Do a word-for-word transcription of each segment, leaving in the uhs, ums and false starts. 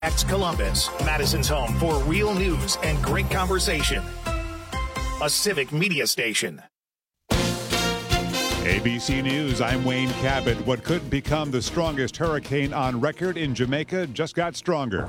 X Columbus, Madison's home for real news and great conversation. A civic media station. A B C News, I'm Wayne Cabot. What could become the strongest hurricane on record in Jamaica just got stronger.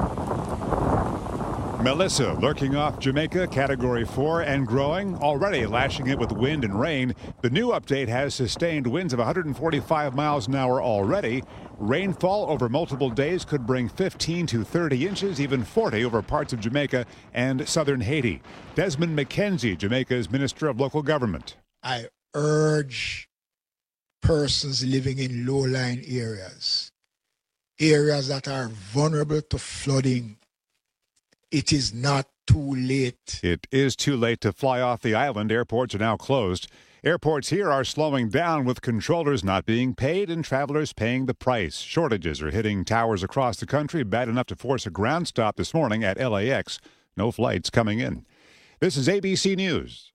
Melissa lurking off Jamaica, Category four and growing, already lashing it with wind and rain. The new update has sustained winds of one hundred forty-five miles an hour already. Rainfall over multiple days could bring fifteen to thirty inches, even forty over parts of Jamaica and southern Haiti. Desmond McKenzie, Jamaica's Minister of Local Government. I urge persons living in low-lying areas, areas that are vulnerable to flooding. It is not too late. It is too late to fly off the island. Airports are now closed. Airports here are slowing down with controllers not being paid and travelers paying the price. Shortages are hitting towers across the country, bad enough to force a ground stop this morning at L A X. No flights coming in. This is A B C News.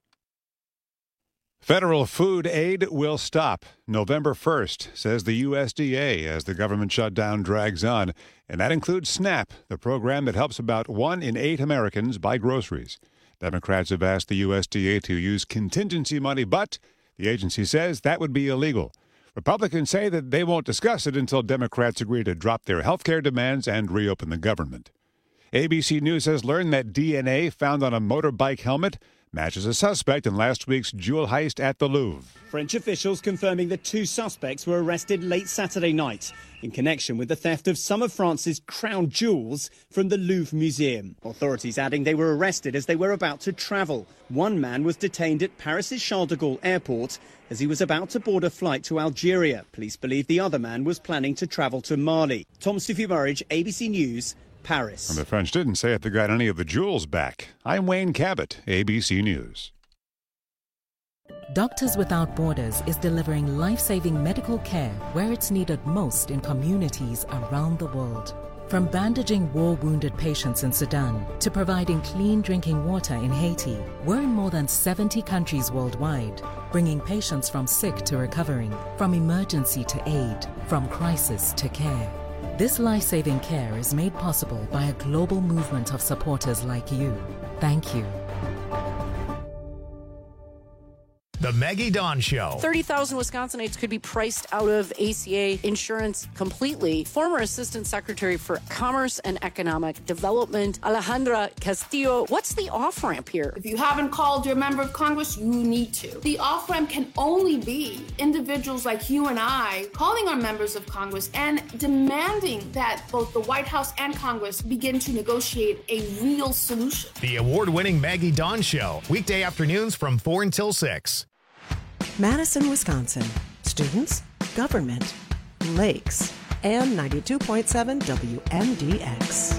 Federal food aid will stop November first, says the U S D A, as the government shutdown drags on. And that includes SNAP, the program that helps about one in eight Americans buy groceries. Democrats have asked the U S D A to use contingency money, but the agency says that would be illegal. Republicans say that they won't discuss it until Democrats agree to drop their health care demands and reopen the government. A B C News has learned that D N A found on a motorbike helmet matches a suspect in last week's jewel heist at the Louvre. French officials confirming the two suspects were arrested late Saturday night in connection with the theft of some of France's crown jewels from the Louvre Museum. Authorities adding they were arrested as they were about to travel. One man was detained at Paris's Charles de Gaulle airport as he was about to board a flight to Algeria. Police believe the other man was planning to travel to Mali. Tom Stuffy-Burridge, A B C News, Paris. And the French didn't say if they got any of the jewels back. I'm Wayne Cabot, A B C News. Doctors Without Borders is delivering life-saving medical care where it's needed most in communities around the world. From bandaging war-wounded patients in Sudan to providing clean drinking water in Haiti, we're in more than seventy countries worldwide, bringing patients from sick to recovering, from emergency to aid, from crisis to care. This life-saving care is made possible by a global movement of supporters like you. Thank you. The Maggie Dawn Show. thirty thousand Wisconsinites could be priced out of A C A insurance completely. Former Assistant Secretary for Commerce and Economic Development, Alejandra Castillo. What's the off-ramp here? If you haven't called your member of Congress, you need to. The off-ramp can only be individuals like you and I calling our members of Congress and demanding that both the White House and Congress begin to negotiate a real solution. The award-winning Maggie Dawn Show. Weekday afternoons from four until six. Madison, Wisconsin. Students, government, lakes, and ninety-two point seven W M D X.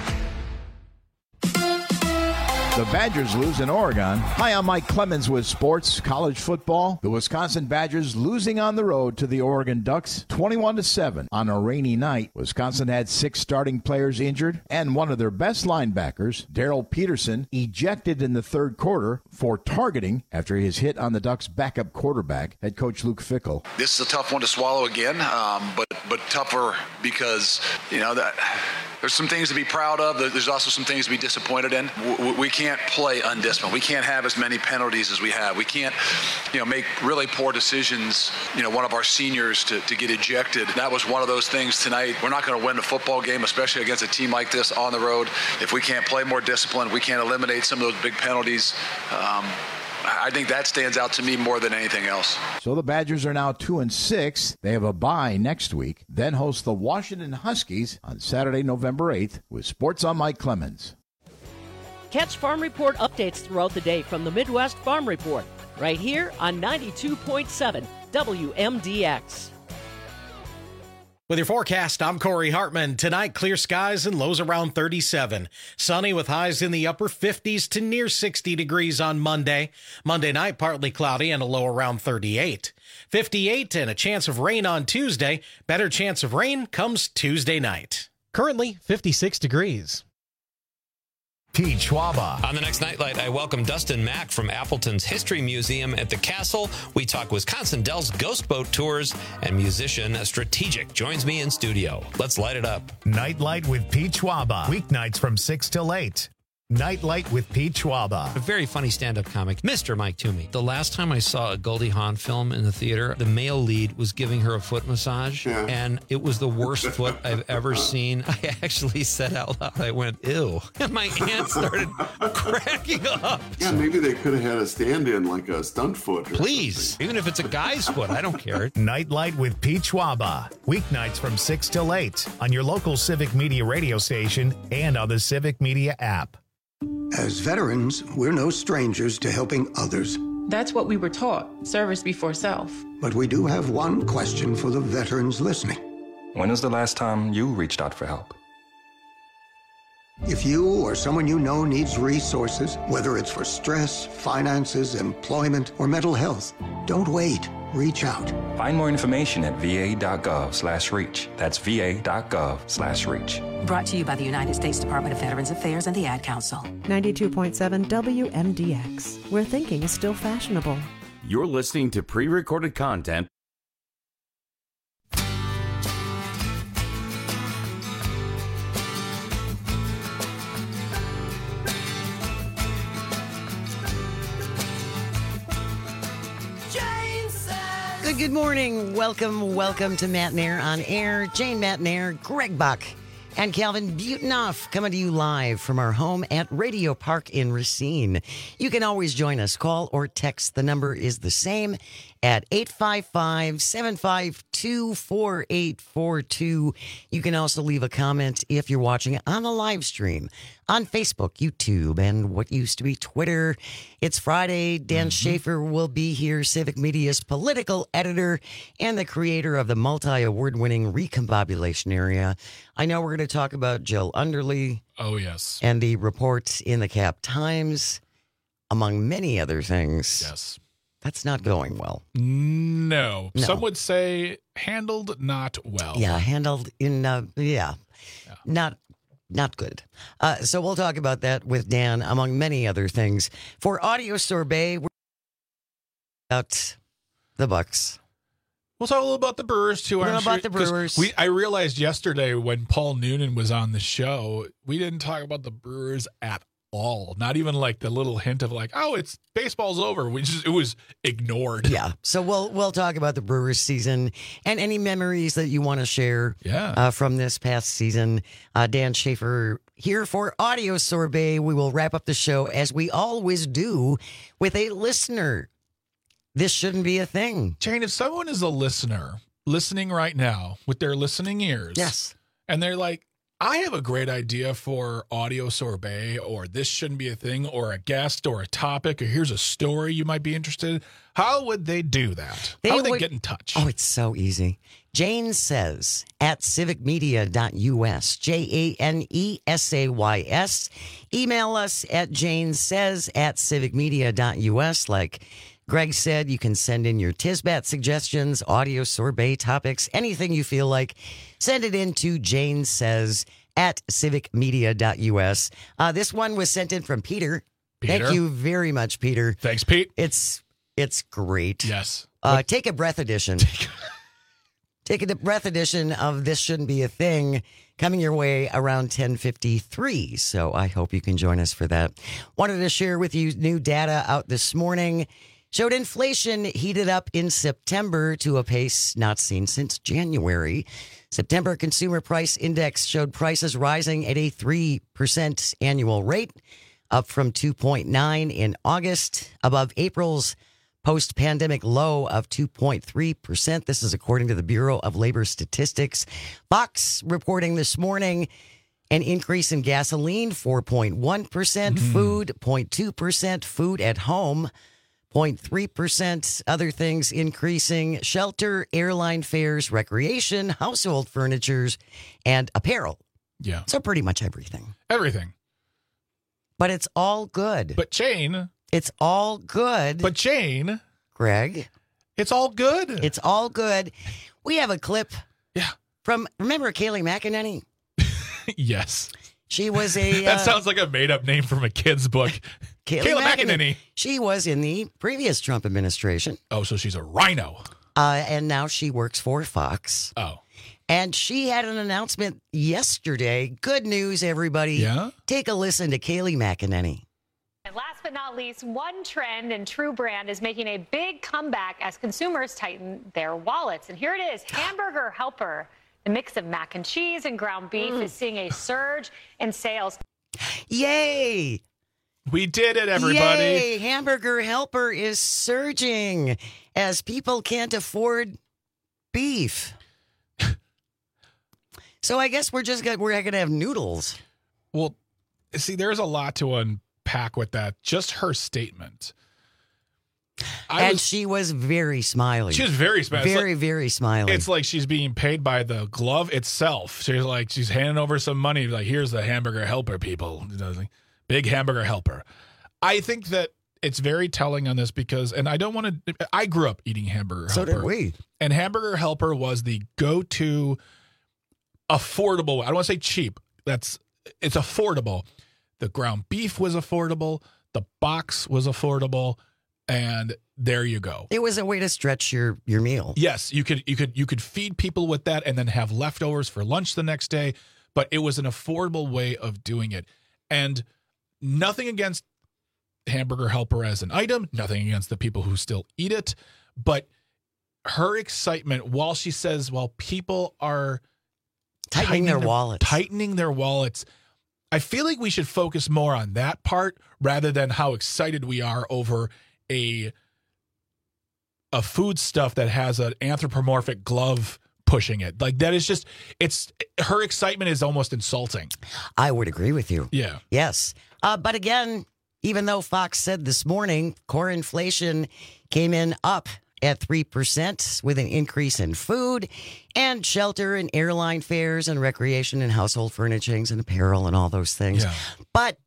The Badgers lose in Oregon. Hi, I'm Mike Clemens with sports, college football. The Wisconsin Badgers losing on the road to the Oregon Ducks, twenty-one to seven on a rainy night. Wisconsin had six starting players injured, and one of their best linebackers, Daryl Peterson, ejected in the third quarter for targeting after his hit on the Ducks' backup quarterback, head coach Luke Fickell. This is a tough one to swallow again, um, but but tougher because, you know, that there's some things to be proud of. There's also some things to be disappointed in. We, we can't play undisciplined. We can't have as many penalties as we have. We can't, you know, make really poor decisions. You know, one of our seniors to, to get ejected. That was one of those things tonight. We're not going to win a football game, especially against a team like this on the road, if we can't play more disciplined, we can't eliminate some of those big penalties. Um, I think that stands out to me more than anything else. So the Badgers are now two and six. They have a bye next week, then host the Washington Huskies on Saturday, November eighth, with Sports on Mike Clemens. Catch Farm Report updates throughout the day from the Midwest Farm Report, right here on ninety-two point seven W M D X. With your forecast, I'm Corey Hartman. Tonight, clear skies and lows around thirty-seven. Sunny with highs in the upper fifties to near sixty degrees on Monday. Monday night, partly cloudy and a low around thirty-eight. fifty-eight and a chance of rain on Tuesday. Better chance of rain comes Tuesday night. Currently, fifty-six degrees. Pete Schwaba. On the next Nightlight, I welcome Dustin Mack from Appleton's History Museum at the Castle. We talk Wisconsin Dells Ghost Boat Tours, and musician Strategic joins me in studio. Let's light it up. Nightlight with Pete Schwaba. Weeknights from six till eight. Nightlight with Pete Schwaba. A very funny stand-up comic, Mister Mike Toomey. The last time I saw a Goldie Hawn film in the theater, the male lead was giving her a foot massage, yeah. and it was the worst foot I've ever seen. I actually said out loud, I went, ew. And my aunt started cracking up. Yeah, maybe they could have had a stand-in, like a stunt foot. Please, something. Even if it's a guy's foot, I don't care. Nightlight with Pete Schwaba. Weeknights from six till eight on your local Civic Media radio station and on the Civic Media app. As veterans, we're no strangers to helping others. That's what we were taught, service before self. But we do have one question for the veterans listening. When was the last time you reached out for help? If you or someone you know needs resources, whether it's for stress, finances, employment, or mental health, don't wait. Reach out. Find more information at va.gov slash reach. That's va.gov slash reach. Brought to you by the United States Department of Veterans Affairs and the Ad Council. ninety-two point seven W M D X, where thinking is still fashionable. You're listening to pre-recorded content. Good, good morning. Welcome, welcome to Matt Nair on Air. Jane Matt Nair, Greg Buck, and Calvin Butenoff coming to you live from our home at Radio Park in Racine. You can always join us. Call or text. The number is the same at eight five five, seven five two, four eight four two. You can also leave a comment if you're watching on the live stream on Facebook, YouTube, and what used to be Twitter. It's Friday. Dan mm-hmm. Schaefer will be here, Civic Media's political editor and the creator of the multi-award-winning Recombobulation Area. I know we're going to talk about Jill Underly. Oh, yes. And the reports in the Cap Times, among many other things. Yes. That's not going well. No. no. Some would say handled not well. Yeah, handled in, uh, yeah, yeah, not not good. Uh, so we'll talk about that with Dan, among many other things. For Audio Sorbet, we're about the Bucks. We'll talk a little about the Brewers, too. We're I'm about sure, the Brewers. We, I realized yesterday when Paul Noonan was on the show, we didn't talk about the Brewers at all. Not even like the little hint of like, oh, it's baseball's over. We just, it was ignored. Yeah. So we'll we'll talk about the Brewers season and any memories that you want to share yeah. uh, from this past season. Uh, Dan Schaefer here for Audio Sorbet. We will wrap up the show as we always do with a listener. This shouldn't be a thing. Jane, if someone is a listener listening right now with their listening ears. Yes. And they're like, I have a great idea for Audio Sorbet, or this shouldn't be a thing, or a guest, or a topic, or here's a story you might be interested in. How would they do that? They How would they would, get in touch? Oh, it's so easy. Jane Says at civic media dot U S, J A N E S A Y S. Email us at Jane Says at civic media dot U S. Like Greg said, you can send in your Tisbat suggestions, Audio Sorbet topics, anything you feel like. Send it in to Jane Says at civic media dot U S. Uh, this one was sent in from Peter. Peter. Thank you very much, Peter. Thanks, Pete. It's it's great. Yes. Uh, take a breath edition. Take a breath edition of This Shouldn't Be a Thing coming your way around ten fifty-three. So I hope you can join us for that. Wanted to share with you new data out this morning. Showed inflation heated up in September to a pace not seen since January. September Consumer Price Index showed prices rising at a three percent annual rate, up from two point nine in August, above April's post-pandemic low of two point three percent. This is according to the Bureau of Labor Statistics. Fox reporting this morning an increase in gasoline, four point one percent, mm-hmm. food, zero point two percent, food at home, zero point three percent, other things increasing, shelter, airline fares, recreation, household furnitures, and apparel. Yeah. So pretty much everything. Everything. But it's all good. But Jane. It's all good. But Jane. Greg. It's all good. It's all good. We have a clip. Yeah. From, remember Kayleigh McEnany? Yes. She was a... that uh, sounds like a made-up name from a kid's book. Kayleigh, Kayleigh McEnany. McEnany. She was in the previous Trump administration. Oh, so she's a rhino. Uh, and now she works for Fox. Oh. And she had an announcement yesterday. Good news, everybody. Yeah? Take a listen to Kayleigh McEnany. And last but not least, one trend in True Brand is making a big comeback as consumers tighten their wallets. And here it is, Hamburger Helper. The mix of mac and cheese and ground beef mm. is seeing a surge in sales. Yay! We did it, everybody. Yay! Hamburger Helper is surging as people can't afford beef. So I guess we're just gonna, we're going to have noodles. Well, see, there's a lot to unpack with that. Just her statement. I and was, she was very smiley. She was very smiley. Very, like, very smiley. It's like she's being paid by the glove itself. She's like, she's handing over some money. Like, here's the Hamburger Helper, people. Big Hamburger Helper. I think that it's very telling on this because, and I don't want to, I grew up eating Hamburger so Helper. So did we. And Hamburger Helper was the go-to affordable. I don't want to say cheap. That's, it's affordable. The ground beef was affordable. The box was affordable. And there you go. It was a way to stretch your, your meal. Yes, you could you could you could feed people with that and then have leftovers for lunch the next day, but it was an affordable way of doing it. And nothing against Hamburger Helper as an item, nothing against the people who still eat it, but her excitement while she says while people are tightening, tightening their, their wallets. Tightening their wallets. I feel like we should focus more on that part rather than how excited we are over a a food stuff that has an anthropomorphic glove pushing it. Like that is just, it's, her excitement is almost insulting. I would agree with you. Yeah. Yes. Uh, but again, even though Fox said this morning, core inflation came in up at three percent with an increase in food and shelter and airline fares and recreation and household furnishings and apparel and all those things. Yeah. But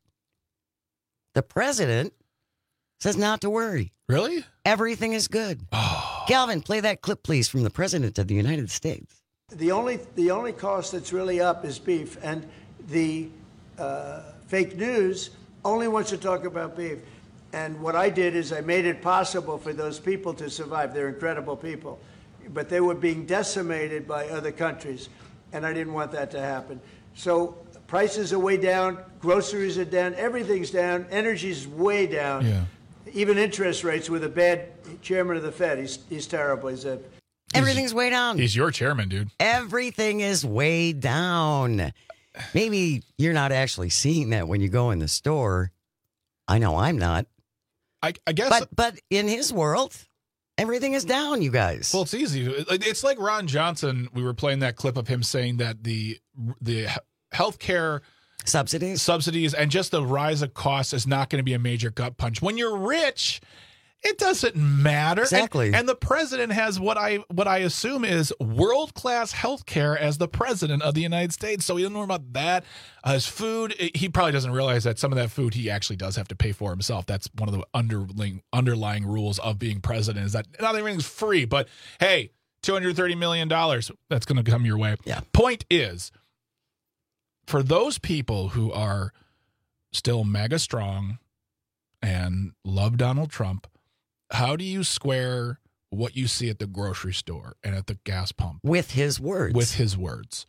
the president says not to worry. Really? Everything is good. Oh. Calvin, play that clip, please, from the President of the United States. The only the only cost that's really up is beef, and the uh, fake news only wants to talk about beef. And what I did is I made it possible for those people to survive. They're incredible people. But they were being decimated by other countries, and I didn't want that to happen. So prices are way down, groceries are down, everything's down, energy's way down. Yeah. Even interest rates with a bad chairman of the Fed. He's he's terrible. He's a Everything's way down. He's your chairman, dude. Everything is way down. Maybe you're not actually seeing that when you go in the store. I know I'm not. I, I guess. But but in his world, everything is down, you guys. Well, it's easy. It's like Ron Johnson. We were playing that clip of him saying that the the healthcare subsidies, subsidies, and just the rise of costs is not going to be a major gut punch. When you're rich, it doesn't matter. Exactly. And, and the president has what I what I assume is world class health care as the president of the United States. So he doesn't know about that. Uh, his food, he probably doesn't realize that some of that food he actually does have to pay for himself. That's one of the underlying underlying rules of being president is that not everything's free. But hey, two hundred thirty million dollars, that's going to come your way. Yeah. Point is, for those people who are still mega strong and love Donald Trump, how do you square what you see at the grocery store and at the gas pump with his words? With his words.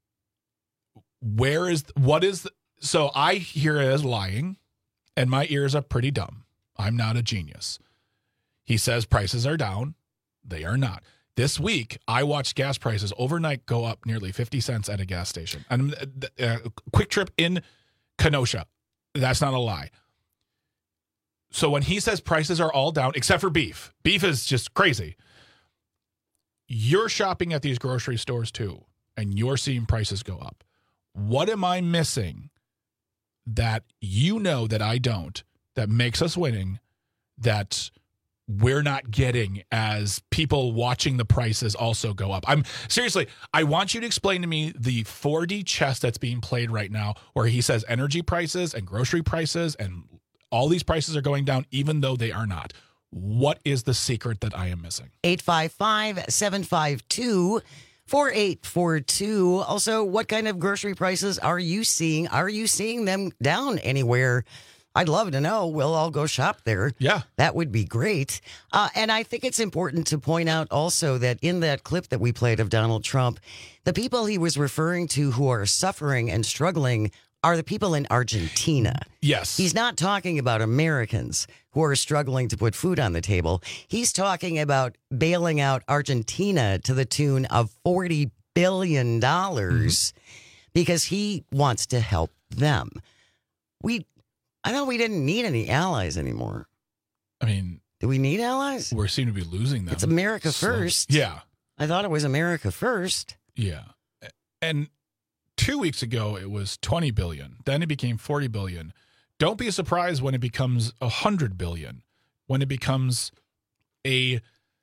Where is, what is, the, so I hear it as lying, and my ears are pretty dumb. I'm not a genius. He says prices are down. They are not. This week, I watched gas prices overnight go up nearly fifty cents at a gas station. And uh, Quick Trip in Kenosha. That's not a lie. So when he says prices are all down, except for beef, beef is just crazy. You're shopping at these grocery stores too, and you're seeing prices go up. What am I missing that you know that I don't, that makes us winning, that we're not getting as people watching the prices also go up? I'm seriously, I want you to explain to me the four D chess that's being played right now where he says energy prices and grocery prices and all these prices are going down, even though they are not. What is the secret that I am missing? eight five five, seven five two, four eight four two. Also, what kind of grocery prices are you seeing? Are you seeing them down anywhere? I'd love to know. We'll all go shop there. Yeah. That would be great. Uh, and I think it's important to point out also that in that clip that we played of Donald Trump, the people he was referring to who are suffering and struggling are the people in Argentina. Yes. He's not talking about Americans who are struggling to put food on the table. He's talking about bailing out Argentina to the tune of forty billion dollars mm-hmm. because he wants to help them. We, I thought we didn't need any allies anymore. I mean, do we need allies? We seem to be losing them. It's America so, first. Yeah. I thought it was America first. Yeah. And two weeks ago, it was twenty billion dollars. Then it became forty billion dollars. Don't be surprised when it becomes one hundred billion dollars, when it becomes a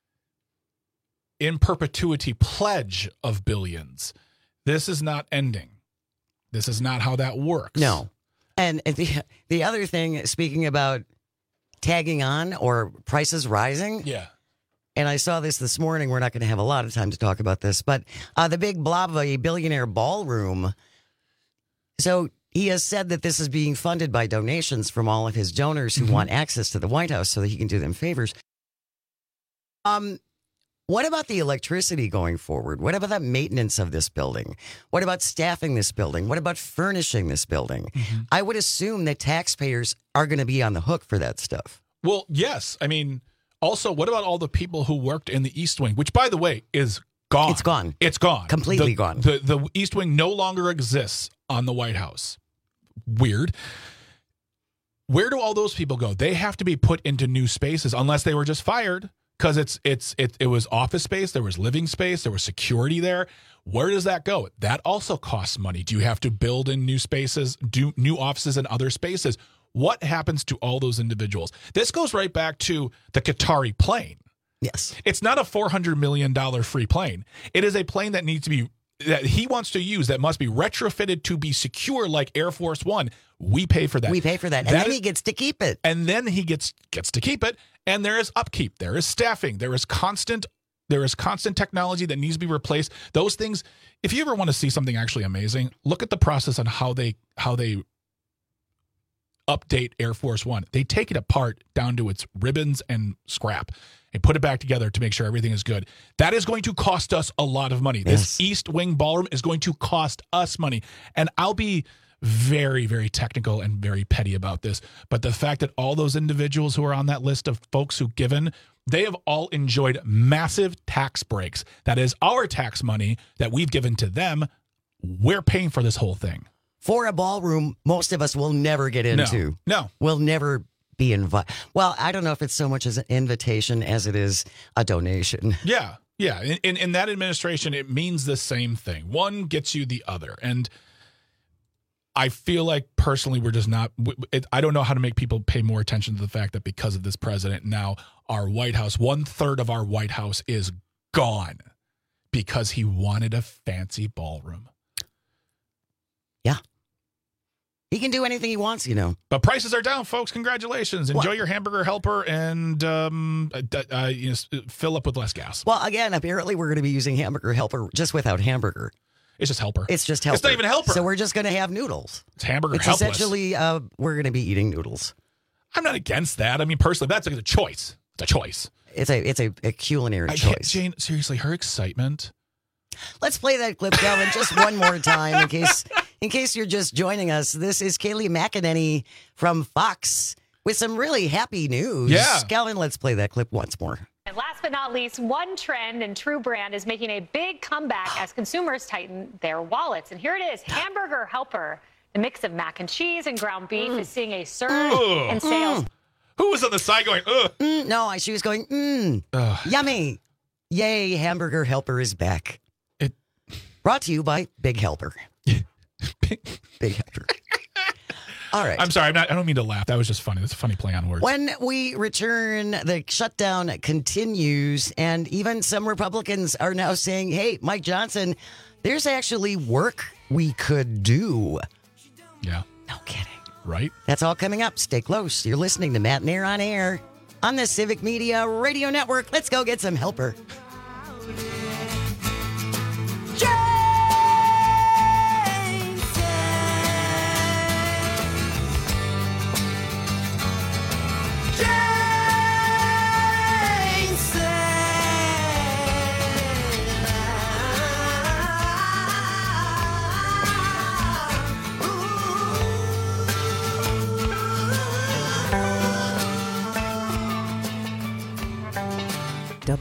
in perpetuity pledge of billions. This is not ending. This is not how that works. No. And the, the other thing, speaking about tagging on or prices rising. Yeah. And I saw this this morning. We're not going to have a lot of time to talk about this, but uh, the big blob of a billionaire ballroom. So he has said that this is being funded by donations from all of his donors who mm-hmm. want access to the White House so that he can do them favors. Um, what about the electricity going forward? What about the maintenance of this building? What about staffing this building? What about furnishing this building? Mm-hmm. I would assume that taxpayers are going to be on the hook for that stuff. Well, yes. I mean, also, what about all the people who worked in the East Wing, which, by the way, is gone? It's gone. It's gone. Completely the, gone. The, the East Wing no longer exists on the White House. Weird. Where do all those people go? They have to be put into new spaces unless they were just fired because it's it's it, it was office space, there was living space, there was security there. Where does that go? That also costs money. Do you have to build in new spaces, do new offices in other spaces? What happens to all those individuals? This goes right back to the Qatari plane. Yes. It's not a four hundred million dollars free plane. It is a plane that needs to be, that he wants to use, that must be retrofitted to be secure like Air Force One. We pay for that. We pay for that. And that then is, he gets to keep it. And then he gets gets to keep it. And there is upkeep. There is staffing. There is constant There is constant technology that needs to be replaced. Those things, if you ever want to see something actually amazing, look at the process on how they how they update Air Force One. They take it apart down to its ribbons and scrap and put it back together to make sure everything is good. That is going to cost us a lot of money. Yes. This East Wing Ballroom is going to cost us money. And I'll be very, very technical and very petty about this. But the fact that all those individuals who are on that list of folks who've given, they have all enjoyed massive tax breaks. That is our tax money that we've given to them. We're paying for this whole thing. For a ballroom, most of us will never get into. No. no. We'll never be invited. Well, I don't know if it's so much as an invitation as it is a donation. Yeah. Yeah. In, in, in that administration, it means the same thing. One gets you the other. And I feel like personally, we're just not, it, I don't know how to make people pay more attention to the fact that because of this president, now our White House, one third of our White House is gone because he wanted a fancy ballroom. Yeah. He can do anything he wants, you know. But prices are down, folks. Congratulations. Enjoy Well- your hamburger helper and um, uh, uh, you know, fill up with less gas. Well, again, apparently we're going to be using Hamburger Helper just without hamburger. It's just helper. It's just helper. It's not even helper. So we're just going to have noodles. It's hamburger It's helpless. essentially, uh, we're going to be eating noodles. I'm not against that. I mean, personally, that's like a choice. It's a choice. It's a it's a, a culinary I can't, choice. Jane, seriously, her excitement. Let's play that clip, Calvin, just one more time in case in case you're just joining us. This is Kaylee McEnany from Fox with some really happy news. Yeah. Calvin, let's play that clip once more. And last but not least, one trend and True Brand is making a big comeback as consumers tighten their wallets. And here it is, Hamburger Helper. The mix of mac and cheese and ground beef mm. is seeing a surge Ugh. in sales. Mm. Who was on the side going, ugh? Mm, no, I- she was going, mmm, yummy. Yay, Hamburger Helper is back. It Brought to you by Big Helper. Big, Big Helper. All right. I'm sorry. I'm not, I don't mean to laugh. That was just funny. That's a funny play on words. When we return, the shutdown continues, and even some Republicans are now saying, hey, Mike Johnson, there's actually work we could do. Yeah. No kidding. Right? That's all coming up. Stay close. You're listening to Matt and Air on Air on the Civic Media Radio Network. Let's go get some helper.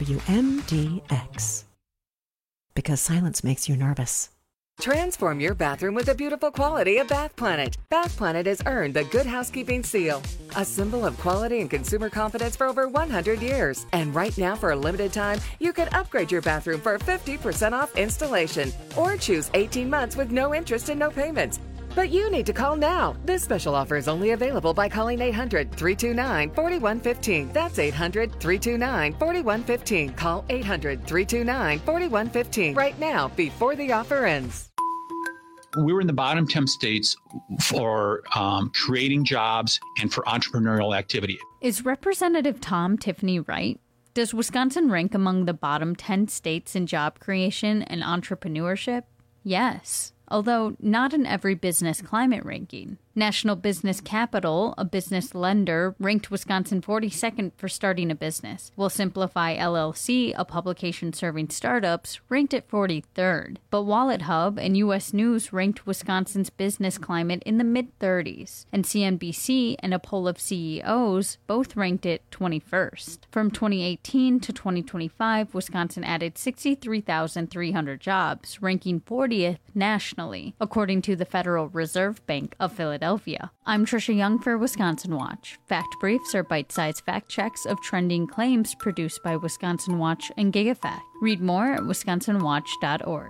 W M D X. Because silence makes you nervous. Transform your bathroom with the beautiful quality of Bath Planet. Bath Planet has earned the Good Housekeeping seal, a symbol of quality and consumer confidence for over one hundred years. And right now, for a limited time, you can upgrade your bathroom for fifty percent off installation or choose eighteen months with no interest and no payments. But you need to call now. This special offer is only available by calling eight hundred, three two nine, four one one five. That's eight hundred, three two nine, four one one five. Call eight hundred, three two nine, four one one five right now before the offer ends. We were in the bottom ten states for um, creating jobs and for entrepreneurial activity. Is Representative Tom Tiffany right? Does Wisconsin rank among the bottom ten states in job creation and entrepreneurship? Yes, although not in every business climate ranking. National Business Capital, a business lender, ranked Wisconsin forty-second for starting a business, while Simplify L L C, a publication serving startups, ranked it forty-third. But Wallet Hub and U S News ranked Wisconsin's business climate in the mid-thirties, and C N B C and a poll of C E Os both ranked it twenty-first. From twenty eighteen to twenty twenty-five, Wisconsin added sixty-three thousand three hundred jobs, ranking fortieth nationally, according to the Federal Reserve Bank of Philadelphia. I'm Trisha Young for Wisconsin Watch. Fact Briefs are bite-sized fact checks of trending claims produced by Wisconsin Watch and GigaFact. Read more at wisconsin watch dot org.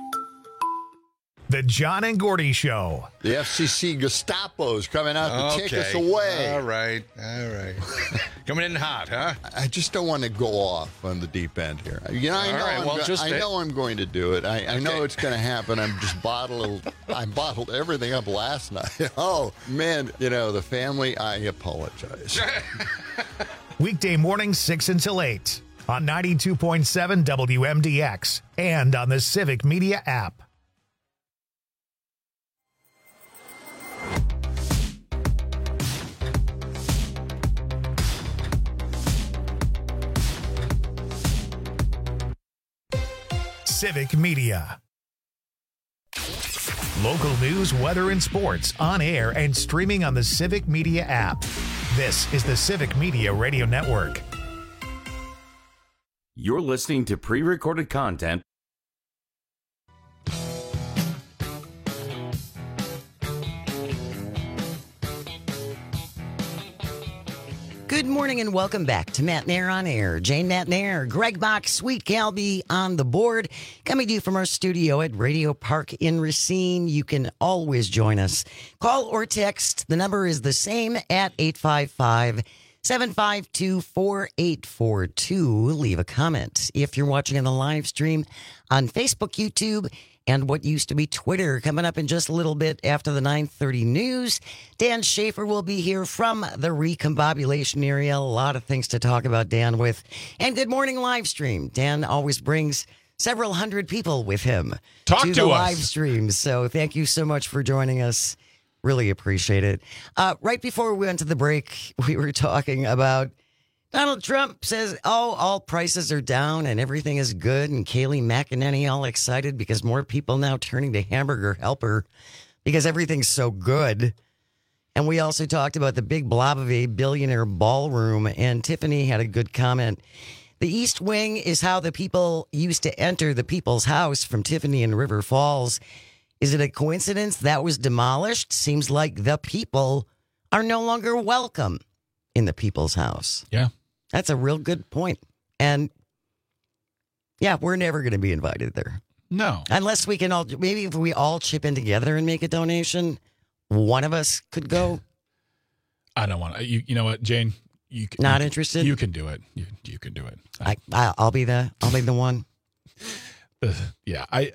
The John and Gordy Show. The F C C Gestapo's coming out to okay. take us away. All right, all right. Coming in hot, huh? I just don't want to go off on the deep end here. You know, I know, right, I'm, well, go- just I know I'm going to do it. I, okay. I know it's going to happen. I'm just bottled. I bottled everything up last night. Oh man, you know the family. I apologize. Weekday mornings six until eight on ninety-two point seven W M D X and on the Civic Media app. Civic Media. Local news, weather, and sports on air and streaming on the Civic Media app. This is the Civic Media Radio Network. You're listening to pre-recorded content. Good morning and welcome back to Matt Nair on Air. Jane Matt Nair, Greg Bach, Sweet Calby on the board. Coming to you from our studio at Radio Park in Racine. You can always join us. Call or text. The number is the same at eight five five, seven five two, four eight four two. Leave a comment. If you're watching on the live stream on Facebook, YouTube, and what used to be Twitter. Coming up in just a little bit after the nine thirty news, Dan Schaefer will be here from the recombobulation area. A lot of things to talk about, Dan, with. And good morning live stream. Dan always brings several hundred people with him Talk to, to the us. live stream. So thank you so much for joining us. Really appreciate it. Uh, right before we went to the break, we were talking about Donald Trump says, oh, all prices are down and everything is good. And Kayleigh McEnany all excited because more people now turning to Hamburger Helper because everything's so good. And we also talked about the big blob of a billionaire ballroom. And Tiffany had a good comment. The East Wing is how the people used to enter the people's house from Tiffany in River Falls. Is it a coincidence that was demolished? Seems like the people are no longer welcome in the people's house. Yeah. That's a real good point. And yeah, we're never going to be invited there. No. Unless we can all, maybe if we all chip in together and make a donation, one of us could go. I don't want to. You, you know what, Jane? You can, Not you, interested? You can do it. You, you can do it. I, I, I'll be the, I'll be the one. Uh, yeah. I,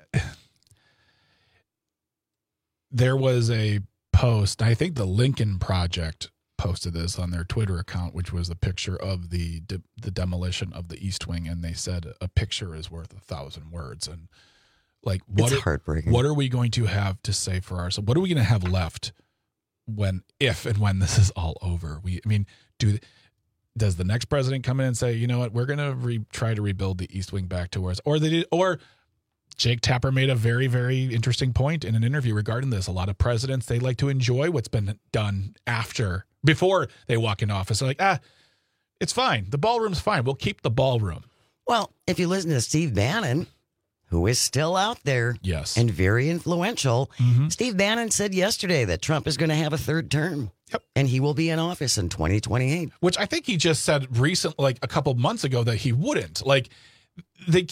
there was a post, I think the Lincoln Project posted this on their Twitter account, which was a picture of the de- the demolition of the East Wing, and they said a picture is worth a thousand words. And like, what It's are, heartbreaking. What are we going to have to say for ourselves? What are we going to have left when, if and when this is all over? We, I mean, do does the next president come in and say, you know what, we're going to re- try to rebuild the East Wing back to where it's, or they did, or Jake Tapper made a very, very interesting point in an interview regarding this. A lot of presidents, they like to enjoy what's been done after, before they walk in office. They're like, ah, it's fine. The ballroom's fine. We'll keep the ballroom. Well, if you listen to Steve Bannon, who is still out there yes. and very influential, mm-hmm. Steve Bannon said yesterday that Trump is going to have a third term. Yep. And he will be in office in twenty twenty-eight. Which I think he just said recent, like a couple months ago, that he wouldn't. Like, they...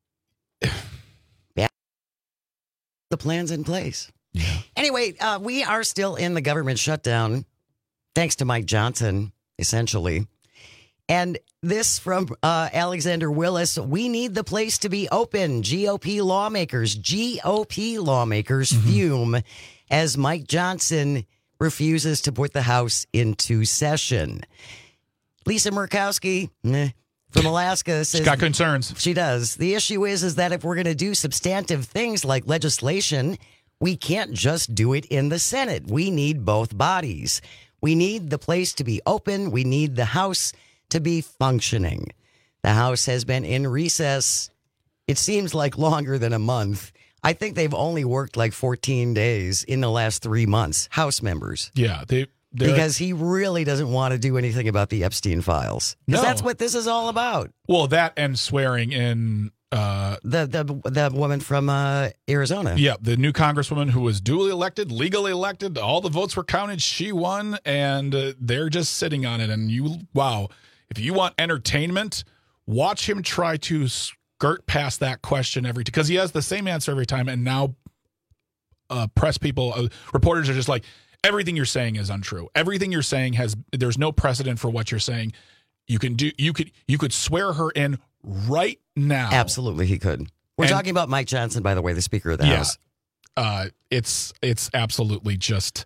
yeah. The plan's in place. Yeah. Anyway, uh, we are still in the government shutdown, thanks to Mike Johnson, essentially. And this from uh, Alexander Willis. We need the place to be open. G O P lawmakers, G O P lawmakers mm-hmm. fume as Mike Johnson refuses to put the House into session. Lisa Murkowski eh, from Alaska says... She's got concerns. She does. The issue is, is that if we're going to do substantive things like legislation, we can't just do it in the Senate. We need both bodies. We need the place to be open. We need the House to be functioning. The House has been in recess, it seems like longer than a month. I think they've only worked like fourteen days in the last three months, House members. Yeah, they because he really doesn't want to do anything about the Epstein files. Because no. that's what this is all about. Well, that and swearing in... Uh, the, the the woman from uh, Arizona. Yeah, the new congresswoman who was duly elected, legally elected. All the votes were counted. She won, and uh, they're just sitting on it. And you, wow, if you want entertainment, watch him try to skirt past that question every time. Because he has the same answer every time. And now uh, press people, uh, reporters are just like, everything you're saying is untrue. Everything you're saying has, there's no precedent for what you're saying. You can do, you could, you could swear her in right now. Absolutely, he could. We're and, talking about Mike Johnson, by the way, the Speaker of the yeah, House. Uh, it's it's absolutely just.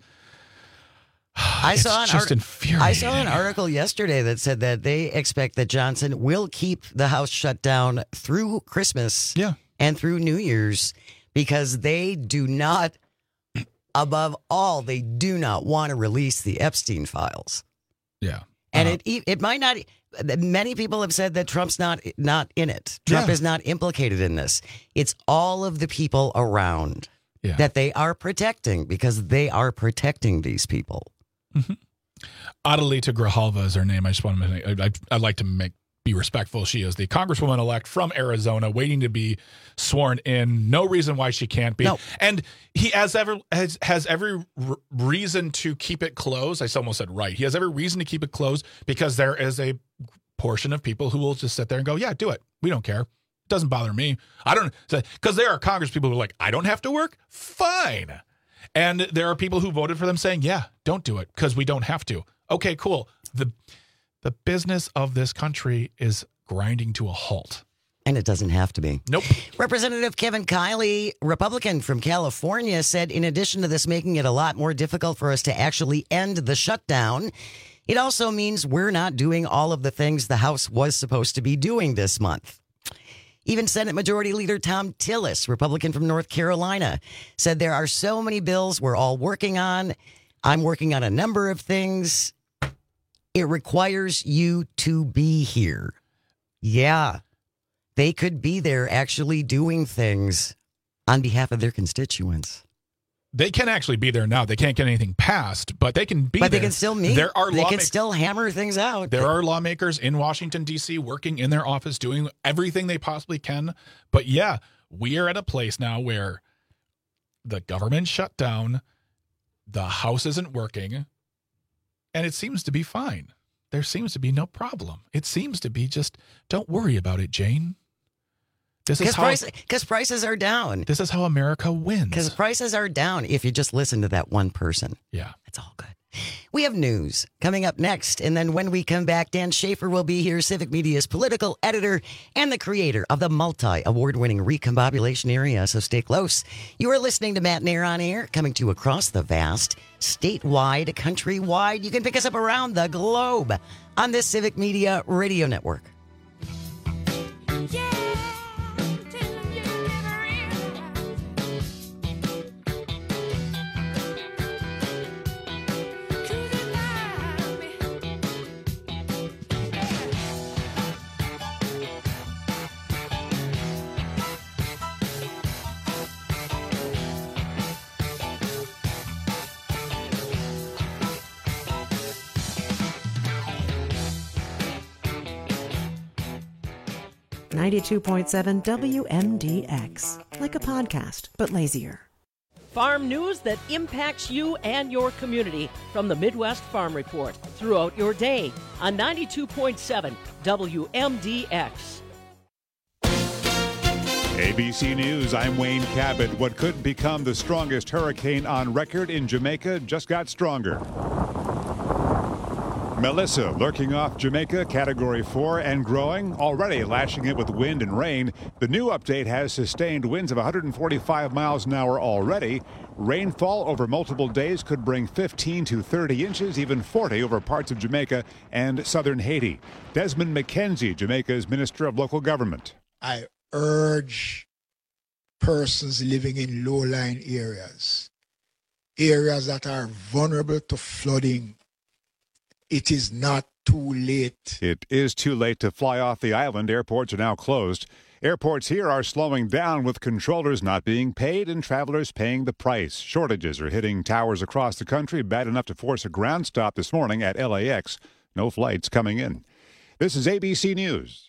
I it's saw an just ar- infuriating. I saw an article yesterday that said that they expect that Johnson will keep the House shut down through Christmas, yeah. and through New Year's, because they do not, above all, they do not want to release the Epstein files. Yeah. And uh, it it might not. Many people have said that Trump's not not in it. Trump yeah. is not implicated in this. It's all of the people around yeah. that they are protecting because they are protecting these people. Mm-hmm. Adelita Grijalva is her name. I just want to make, I, I'd like to make be respectful. She is the congresswoman elect from Arizona, waiting to be sworn in. No reason why she can't be. No. And he has ever has has every r- reason to keep it closed. I almost said right. He has every reason to keep it closed because there is a portion of people who will just sit there and go, "Yeah, do it. We don't care. It doesn't bother me. I don't." Because there are Congress people who are like, "I don't have to work. Fine." And there are people who voted for them saying, "Yeah, don't do it because we don't have to." Okay, cool. The The business of this country is grinding to a halt. And it doesn't have to be. Nope. Representative Kevin Kiley, Republican from California, said in addition to this making it a lot more difficult for us to actually end the shutdown, it also means we're not doing all of the things the House was supposed to be doing this month. Even Senate Majority Leader Tom Tillis, Republican from North Carolina, said there are so many bills we're all working on. I'm working on a number of things. It requires you to be here. Yeah. They could be there actually doing things on behalf of their constituents. They can actually be there now. They can't get anything passed, but they can be but there. But they can still meet. There are they lawmak- can still hammer things out. There are lawmakers in Washington, D C working in their office, doing everything they possibly can. But yeah, we are at a place now where the government shut down, the House isn't working, and it seems to be fine. There seems to be no problem. It seems to be just, don't worry about it, Jane. This is how price, Because prices are down. This is how America wins. Because prices are down if you just listen to that one person. Yeah. That's all good. We have news coming up next. And then when we come back, Dan Schaefer will be here, Civic Media's political editor and the creator of the multi-award-winning Recombobulation Area. So stay close. You are listening to Matt Nair on Air, coming to you across the vast, statewide, countrywide. You can pick us up around the globe on this Civic Media Radio Network. Yeah. ninety-two point seven W M D X. Like a podcast, but lazier. Farm news that impacts you and your community from the Midwest Farm Report throughout your day on ninety-two point seven W M D X. A B C News, I'm Wayne Cabot. What could become the strongest hurricane on record in Jamaica just got stronger. Melissa lurking off Jamaica, Category four, and growing, already lashing it with wind and rain. The new update has sustained winds of one hundred forty-five miles an hour already. Rainfall over multiple days could bring fifteen to thirty inches, even forty over parts of Jamaica and southern Haiti. Desmond McKenzie, Jamaica's Minister of Local Government. I urge persons living in low-lying areas, areas that are vulnerable to flooding. It is not too late. It is too late to fly off the island. Airports are now closed. Airports here are slowing down with controllers not being paid and travelers paying the price. Shortages are hitting towers across the country, bad enough to force a ground stop this morning at L A X. No flights coming in. This is A B C News.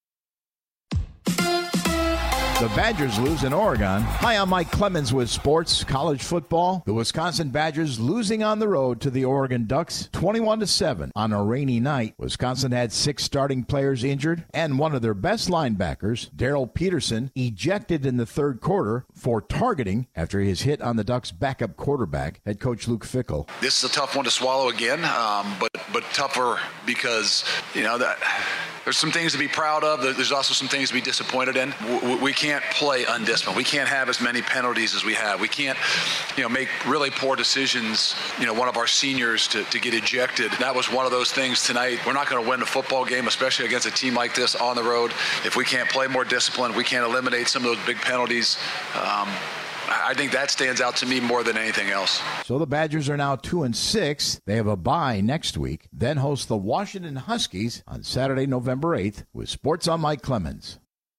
The Badgers lose in Oregon. Hi, I'm Mike Clemens with sports, college football. The Wisconsin Badgers losing on the road to the Oregon Ducks twenty-one to seven on a rainy night. Wisconsin had six starting players injured and one of their best linebackers, Darrell Peterson, ejected in the third quarter for targeting after his hit on the Ducks' backup quarterback, head coach Luke Fickell. This is a tough one to swallow again, um, but but tougher because, you know, that there's some things to be proud of. There's also some things to be disappointed in. We, we can't play undisciplined. We can't have as many penalties as we have. We can't, you know, make really poor decisions. You know, one of our seniors to, to get ejected. That was one of those things tonight. We're not going to win a football game, especially against a team like this on the road, if we can't play more disciplined, we can't eliminate some of those big penalties. Um, I think that stands out to me more than anything else. So the Badgers are now two and six. They have a bye next week, then host the Washington Huskies on Saturday, November eighth. With Sports, I'm Mike Clemens.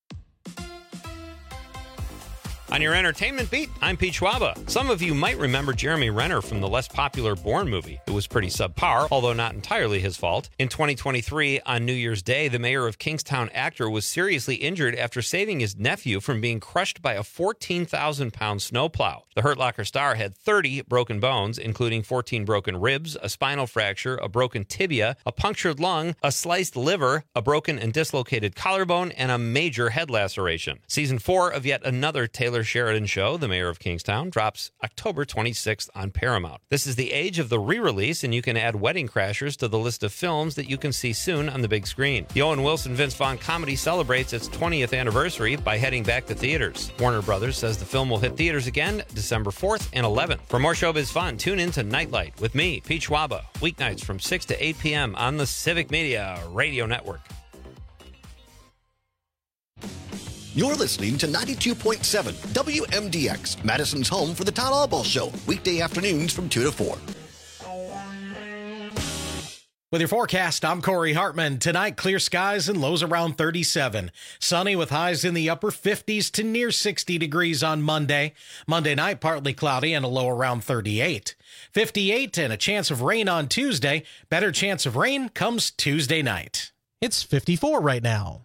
On your entertainment beat, I'm Pete Schwaba. Some of you might remember Jeremy Renner from the less popular Bourne movie. It was pretty subpar, although not entirely his fault. In twenty twenty-three, on New Year's Day, the mayor of Kingstown actor was seriously injured after saving his nephew from being crushed by a fourteen thousand pound snowplow. The Hurt Locker star had thirty broken bones, including fourteen broken ribs, a spinal fracture, a broken tibia, a punctured lung, a sliced liver, a broken and dislocated collarbone, and a major head laceration. Season four of yet another Taylor Sheridan show, The Mayor of Kingstown, drops October twenty-sixth on Paramount. This is the age of the re-release, and you can add Wedding Crashers to the list of films that you can see soon on the big screen. The Owen Wilson Vince Vaughn comedy celebrates its twentieth anniversary by heading back to theaters. Warner Brothers says the film will hit theaters again December fourth and eleventh. For more showbiz fun, tune in to Nightlight with me, Pete Schwaba, weeknights from six to eight p.m. on the Civic Media Radio Network. You're listening to ninety-two point seven W M D X, Madison's home for the Todd Albaugh Show, weekday afternoons from two to four. With your forecast, I'm Corey Hartman. Tonight, clear skies and lows around thirty-seven. Sunny with highs in the upper fifties to near sixty degrees on Monday. Monday night, partly cloudy and a low around thirty-eight. fifty-eight and a chance of rain on Tuesday. Better chance of rain comes Tuesday night. It's fifty-four right now.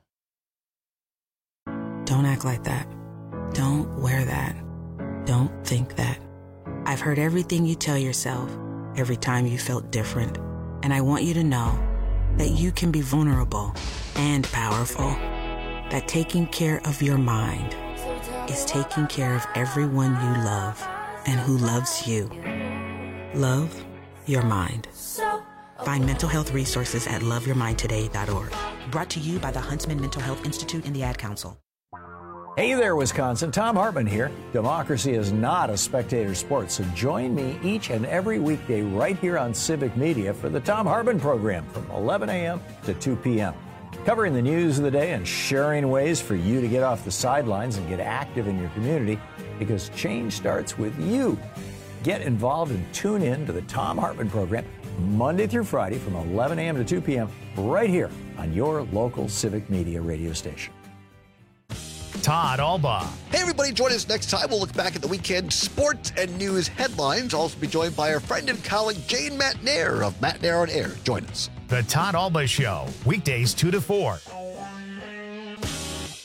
Don't act like that. Don't wear that. Don't think that. I've heard everything you tell yourself every time you felt different. And I want you to know that you can be vulnerable and powerful. That taking care of your mind is taking care of everyone you love and who loves you. Love your mind. Find mental health resources at love your mind today dot org. Brought to you by the Huntsman Mental Health Institute and the Ad Council. Hey there, Wisconsin. Tom Hartman here. Democracy is not a spectator sport, so join me each and every weekday right here on Civic Media for the Tom Hartman program from eleven a.m. to two p.m. Covering the news of the day and sharing ways for you to get off the sidelines and get active in your community, because change starts with you. Get involved and tune in to the Tom Hartman program Monday through Friday from eleven a.m. to two p.m. right here on your local Civic Media radio station. Todd Albaugh. Hey, everybody, join us next time. We'll look back at the weekend sports and news headlines. Also be joined by our friend and colleague, Jane Matnair of Matnair on Air. Join us. The Todd Albaugh Show, weekdays two to four.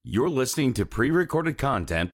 You're listening to pre-recorded content.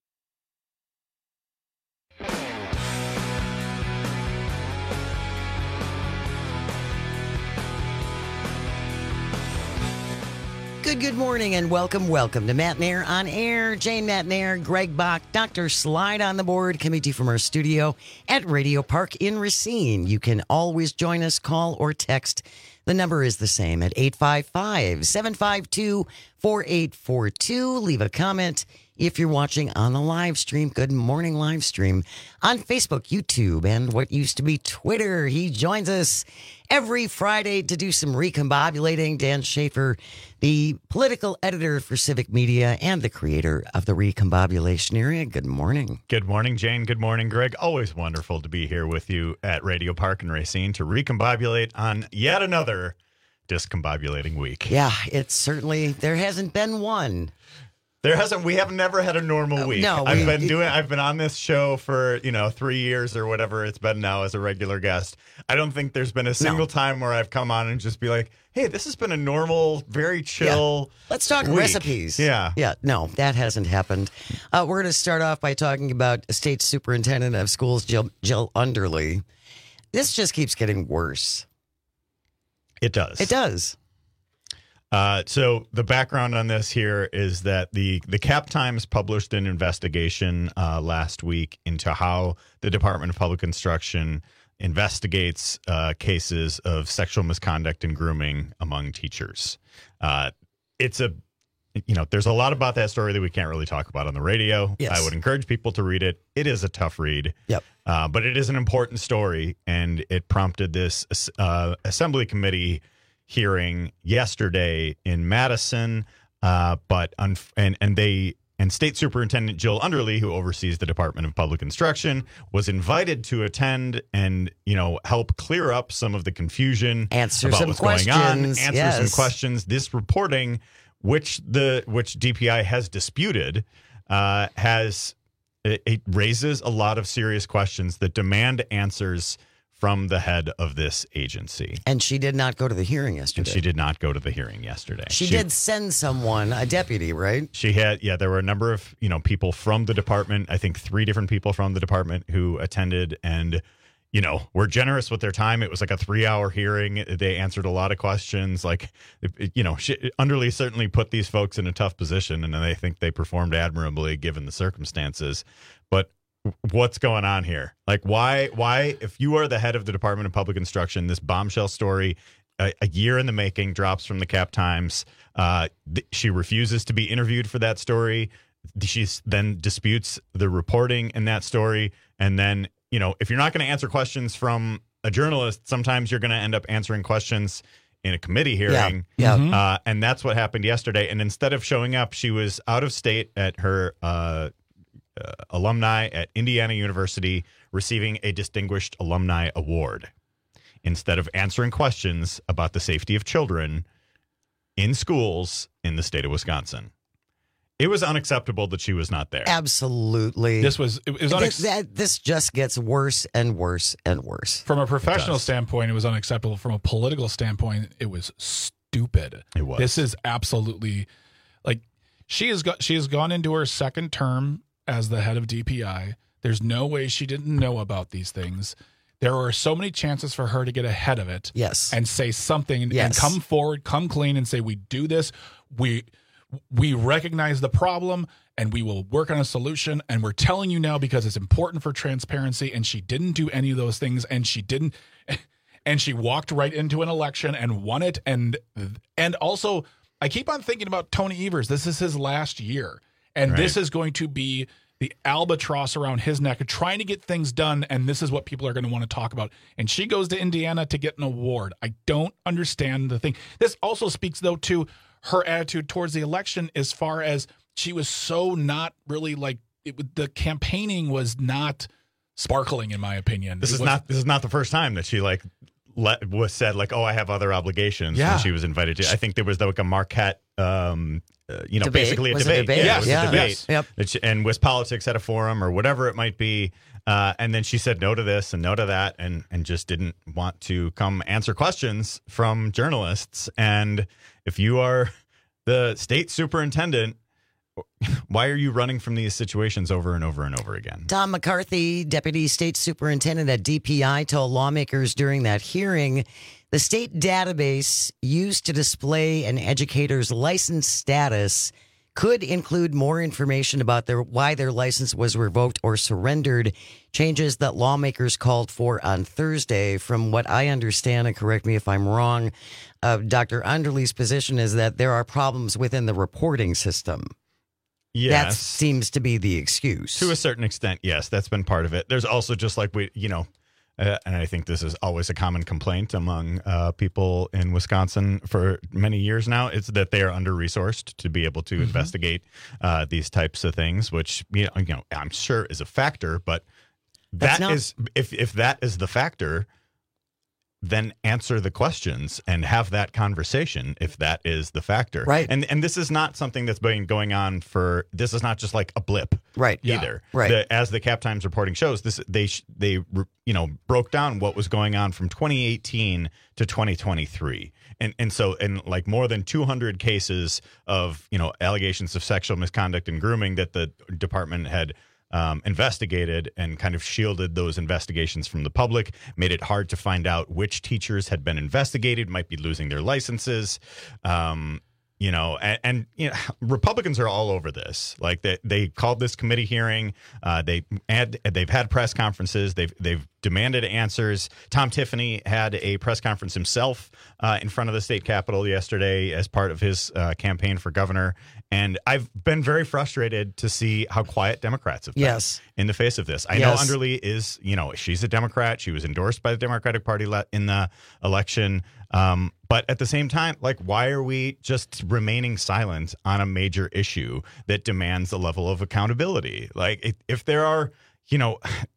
Good, good morning and welcome, welcome to Matt Nair on Air. Jane Matt Nair, Greg Bach, Doctor Slide on the board, coming to you from our studio at Radio Park in Racine. You can always join us, call or text. The number is the same at eight five five, seven five two, four eight four two. Leave a comment if you're watching on the live stream. Good morning live stream on Facebook, YouTube, and what used to be Twitter. He joins us every Friday to do some recombobulating. Dan Schaefer, the political editor for Civic Media and the creator of the Recombobulation Area. Good morning. Good morning, Jane. Good morning, Greg. Always wonderful to be here with you at Radio Park and Racine to recombobulate on yet another discombobulating week. Yeah, it's certainly, there hasn't been one. There hasn't. We have never had a normal week. No, I've we- been doing. I've been on this show for you know three years or whatever it's been now as a regular guest. I don't think there's been a single time where I've come on and just be like, "Hey, this has been a normal, very chill." Yeah. Let's talk week." recipes. Yeah, yeah. No, that hasn't happened. Uh, we're going to start off by talking about State Superintendent of Schools Jill, Jill Underly. This just keeps getting worse. It does. It does. Uh, so the background on this here is that the the Cap Times published an investigation uh, last week into how the Department of Public Instruction investigates uh, cases of sexual misconduct and grooming among teachers. Uh, it's a, you know, there's a lot about that story that we can't really talk about on the radio. Yes. I would encourage people to read it. It is a tough read. Yep. Uh, but it is an important story, and it prompted this uh, Assembly Committee hearing yesterday in Madison, uh, but un- and and they and State Superintendent Jill Underly, who oversees the Department of Public Instruction, was invited to attend and you know help clear up some of the confusion, Answer about some what's going on, questions, answer yes. some questions. This reporting, which the which D P I has disputed, uh, has it, it raises a lot of serious questions that demand answers from the head of this agency. And she did not go to the hearing yesterday. And she did not go to the hearing yesterday. She, she did send someone, a deputy, right? She had, yeah, there were a number of, you know, people from the department, I think three different people from the department who attended and, you know, were generous with their time. It was like a three hour hearing. They answered a lot of questions. Like, you know, she, Underly certainly put these folks in a tough position, and I think they performed admirably given the circumstances. But what's going on here? Like, why, why, if you are the head of the Department of Public Instruction, this bombshell story, a, a year in the making, drops from the Cap Times. Uh, th- she refuses to be interviewed for that story. She then disputes the reporting in that story. And then, you know, if you're not going to answer questions from a journalist, sometimes you're going to end up answering questions in a committee hearing. Yeah. yeah. Uh, and that's what happened yesterday. And instead of showing up, she was out of state at her uh Uh, alumni at Indiana University receiving a Distinguished Alumni Award instead of answering questions about the safety of children in schools in the state of Wisconsin. It was unacceptable that she was not there. Absolutely. This was it was this, unex- that, this just gets worse and worse and worse. From a professional standpoint, it was unacceptable. From a political standpoint, it was stupid. It was. This is absolutely like she has got she has gone into her second term as the head of D P I. There's no way she didn't know about these things. There are so many chances for her to get ahead of it. Yes. And say something and, Yes. and come forward, come clean and say, we do this. We we recognize the problem and we will work on a solution. And we're telling you now because it's important for transparency. And she didn't do any of those things. And she didn't. And she walked right into an election and won it. And and also, I keep on thinking about Tony Evers. This is his last year. And Right. this is going to be the albatross around his neck of trying to get things done. And this is what people are going to want to talk about. And she goes to Indiana to get an award. I don't understand the thing. This also speaks, though, to her attitude towards the election as far as she was so not really like it, the campaigning was not sparkling, in my opinion. This It is was- not this is not the first time that she like let was said like, oh, I have other obligations Yeah. when she was invited to. I think there was like a Marquette, um, uh, you know, Debate. basically a Was it debate. debate? Yeah, it was Yeah. a debate. Yes. Yep. That she- and WisPolitics had a forum or whatever it might be. Uh, and then she said no to this and no to that, and and just didn't want to come answer questions from journalists. And if you are the state superintendent Why are you running from these situations over and over and over again? Tom McCarthy, Deputy State Superintendent at D P I, told lawmakers during that hearing the state database used to display an educator's license status could include more information about their why their license was revoked or surrendered, changes that lawmakers called for on Thursday. From what I understand, and correct me if I'm wrong, uh, Doctor Underly's position is that there are problems within the reporting system. Yes. That seems to be the excuse. To a certain extent, yes, that's been part of it. There's also just like we, you know, uh, and I think this is always a common complaint among uh, people in Wisconsin for many years now, is that they are under-resourced to be able to mm-hmm. investigate uh, these types of things, which, you know, you know, I'm sure is a factor, but That's that not- is, if if that is the factor, then answer the questions and have that conversation if that is the factor. Right. And and this is not something that's been going on for, this is not just like a blip. Right. Either. Yeah. Right. The, as the Cap Times reporting shows, this they they you know broke down what was going on from twenty eighteen to twenty twenty-three. And and so in like more than two hundred cases of, you know, allegations of sexual misconduct and grooming that the department had Um, investigated and kind of shielded those investigations from the public, made it hard to find out which teachers had been investigated, might be losing their licenses. Um, you know, and, and you know, Republicans are all over this. Like they, they called this committee hearing. Uh, they had, they've had press conferences. They've they've demanded answers. Tom Tiffany had a press conference himself uh, in front of the state capitol yesterday as part of his uh, campaign for governor. And I've been very frustrated to see how quiet Democrats have been Yes. in the face of this. I Yes. know Underly is, you know, she's a Democrat. She was endorsed by the Democratic Party le- in the election. Um, but at the same time, like, why are we just remaining silent on a major issue that demands a level of accountability? Like, if, if there are, you know,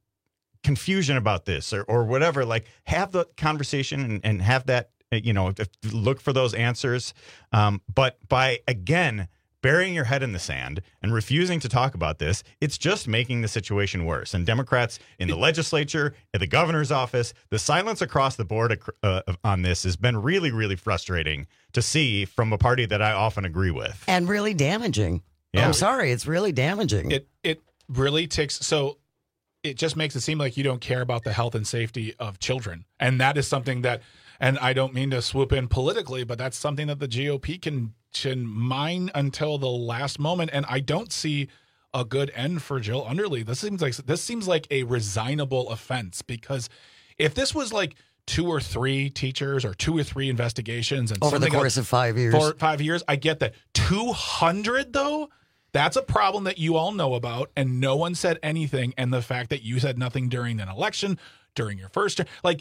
confusion about this or, or whatever, like, have the conversation and, and have that, you know, if, look for those answers. Um, but by, again, burying your head in the sand and refusing to talk about this, it's just making the situation worse. And Democrats in the legislature, in the governor's office, the silence across the board uh, on this has been really, really frustrating to see from a party that I often agree with. And really damaging. Yeah. I'm sorry, it's really damaging. It it really takes so it just makes it seem like you don't care about the health and safety of children. And that is something that, and I don't mean to swoop in politically, but that's something that the G O P can can mine until the last moment. And I don't see a good end for Jill Underly. This seems like this seems like a resignable offense, because if this was like two or three teachers or two or three investigations and over the something course else, of five years, for five years, I get that. two hundred though, that's a problem that you all know about, and no one said anything. And the fact that you said nothing during an election, during your first term, like,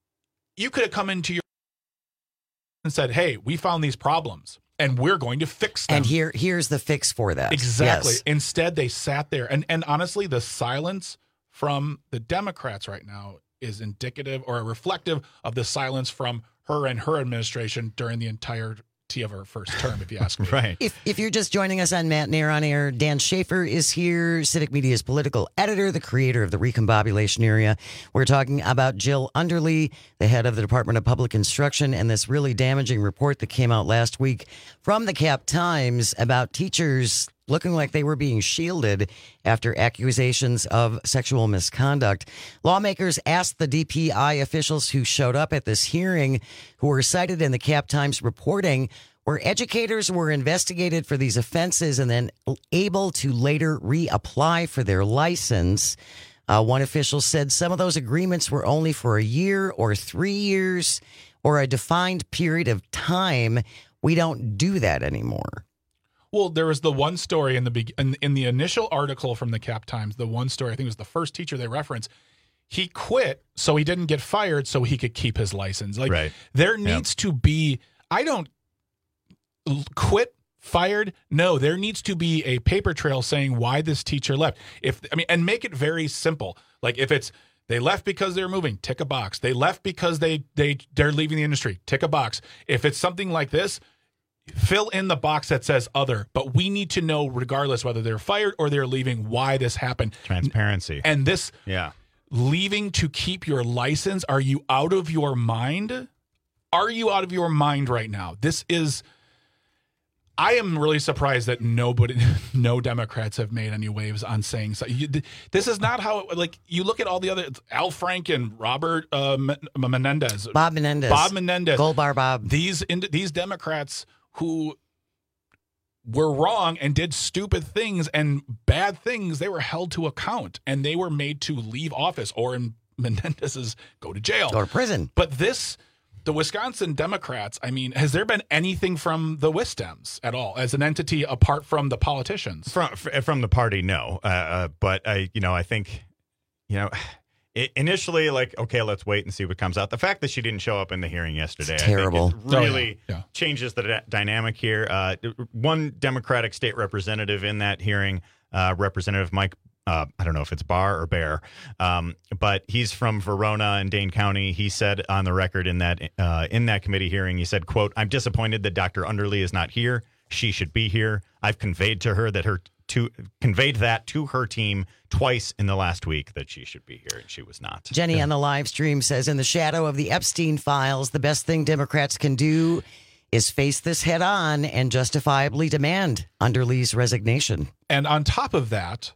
you could have come into your and said, "Hey, we found these problems, and we're going to fix them." And here, here's the fix for that. Exactly. Yes. Instead, they sat there, and and honestly, the silence from the Democrats right now is indicative or reflective of the silence from her and her administration during the entirety of her first term, if you ask me. Right. If if you're just joining us on Matt Nair on Air, Dan Schaefer is here, Civic Media's political editor, the creator of the Recombobulation Area. We're talking about Jill Underly, the head of the Department of Public Instruction, and this really damaging report that came out last week from the Cap Times about teachers looking like they were being shielded after accusations of sexual misconduct. Lawmakers asked the D P I officials who showed up at this hearing, who were cited in the Cap Times reporting, where educators were investigated for these offenses and then able to later reapply for their license. Uh, one official said some of those agreements were only for a year or three years or a defined period of time. We don't do that anymore. Well, there was the one story in the be- in, in the initial article from the Cap Times, the one story, I think it was the first teacher they referenced. He quit so he didn't get fired so he could keep his license. Like, right. There needs yep. to be, I don't quit, fired. No, there needs to be a paper trail saying why this teacher left. If I mean, and make it very simple. Like, if it's they left because they were moving, tick a box. They left because they they they're leaving the industry, tick a box. If it's something like this, fill in the box that says other, but we need to know, regardless whether they're fired or they're leaving, why this happened. Transparency. And this yeah. leaving to keep your license, are you out of your mind? Are you out of your mind right now? This is, I am really surprised that nobody, no Democrats have made any waves on saying so. You, this is not how, like, you look at all the other, Al Franken, Robert uh, Menendez. Bob Menendez. Bob Menendez. Gold Bar Bob. These, these Democrats who were wrong and did stupid things and bad things, they were held to account and they were made to leave office or in Menendez's go to jail. Go to prison. But this, the Wisconsin Democrats, I mean, has there been anything from the Wisdems at all as an entity apart from the politicians? From from the party, no. Uh, uh, but I, you know, I think, you know, it, initially, like, okay, let's wait and see what comes out. The fact that she didn't show up in the hearing yesterday, it's terrible. I think it really oh, yeah. Yeah. changes the d- dynamic here. Uh, one Democratic state representative in that hearing, uh, Representative Mike. Uh, I don't know if it's Barr or Bear, um, but he's from Verona in Dane County. He said on the record in that uh, in that committee hearing, he said, quote, "I'm disappointed that Doctor Underly is not here. She should be here. I've conveyed to her that her to conveyed that to her team twice in the last week that she should be here, and she was not." Jenny yeah. on the live stream says, in the shadow of the Epstein files, the best thing Democrats can do is face this head on and justifiably demand Underly's resignation. And on top of that,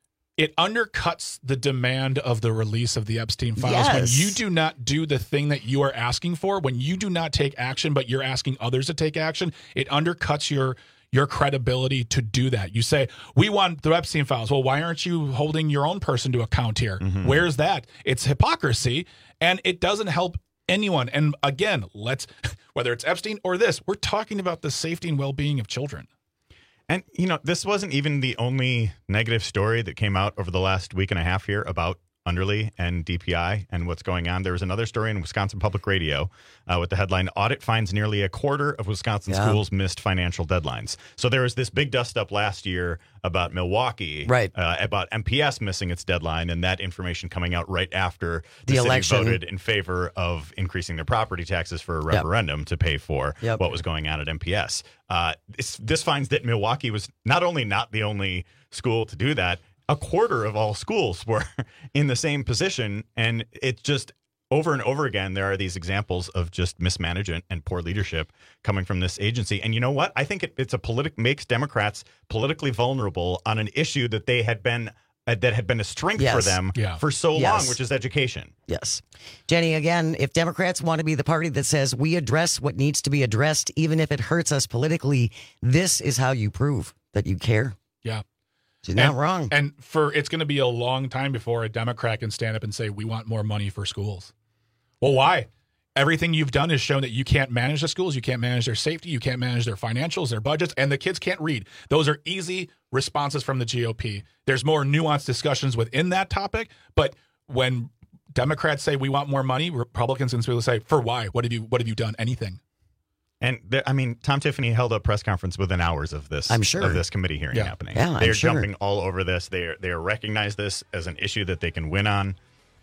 it undercuts the demand of the release of the Epstein files. Yes. When you do not do the thing that you are asking for, when you do not take action, but you're asking others to take action, it undercuts your your credibility to do that. You say, we want the Epstein files. Well, why aren't you holding your own person to account here? Mm-hmm. Where's that? It's hypocrisy, and it doesn't help anyone. And again, let's, whether it's Epstein or this, we're talking about the safety and well-being of children. And, you know, this wasn't even the only negative story that came out over the last week and a half here about Underly and D P I and what's going on. There was another story in Wisconsin Public Radio uh, with the headline, "Audit finds nearly a quarter of Wisconsin yeah. schools missed financial deadlines." So there was this big dust up last year about Milwaukee, right? Uh, about M P S missing its deadline, and that information coming out right after the, the city election voted in favor of increasing their property taxes for a referendum yep. to pay for yep. what was going on at M P S. Uh, this, this finds that Milwaukee was not only not the only school to do that, a quarter of all schools were in the same position. And it's just over and over again, there are these examples of just mismanagement and poor leadership coming from this agency. And you know what? I think it, it's a politic makes Democrats politically vulnerable on an issue that they had been uh, that had been a strength yes. for them yeah. for so yes. long, which is education. Yes. Jenny, again, if Democrats want to be the party that says we address what needs to be addressed, even if it hurts us politically, this is how you prove that you care. Yeah. She's not and, wrong. And for it's going to be a long time before a Democrat can stand up and say, we want more money for schools. Well, why? Everything you've done has shown that you can't manage the schools, you can't manage their safety, you can't manage their financials, their budgets, and the kids can't read. Those are easy responses from the G O P. There's more nuanced discussions within that topic, but when Democrats say we want more money, Republicans can say, for why? What have you what have you done? Anything? And there, I mean, Tom Tiffany held a press conference within hours of this. I'm sure. of this committee hearing yeah. happening. Yeah, they're I'm sure. jumping all over this. They are, they are recognize this as an issue that they can win on.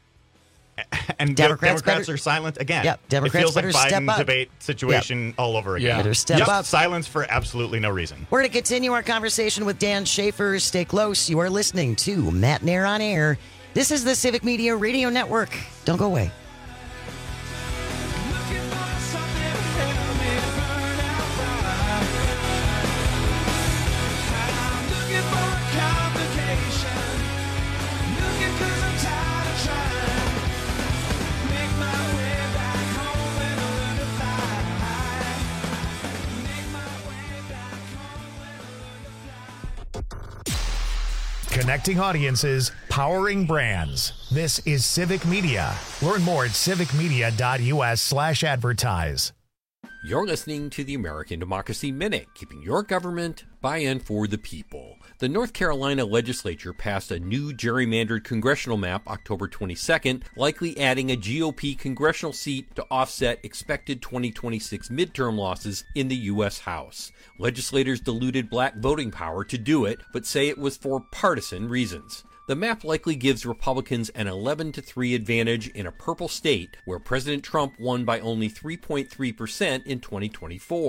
And Democrats, Democrats better, are silent again. Yep, Democrats it feels better like step Biden up. debate situation Yep. all over again. Yeah. Better step Just up. silence for absolutely no reason. We're going to continue our conversation with Dan Schaefer. Stay close. You are listening to Matt Nair on Air. This is the Civic Media Radio Network. Don't go away. Connecting audiences, powering brands. This is Civic Media. Learn more at civicmedia.us slash advertise. You're listening to the American Democracy Minute, keeping your government by and for the people. The North Carolina legislature passed a new gerrymandered congressional map October twenty-second, likely adding a G O P congressional seat to offset expected twenty twenty-six midterm losses in the U S House. Legislators diluted black voting power to do it, but say it was for partisan reasons. The map likely gives Republicans an eleven to three advantage in a purple state where President Trump won by only three point three percent in twenty twenty-four.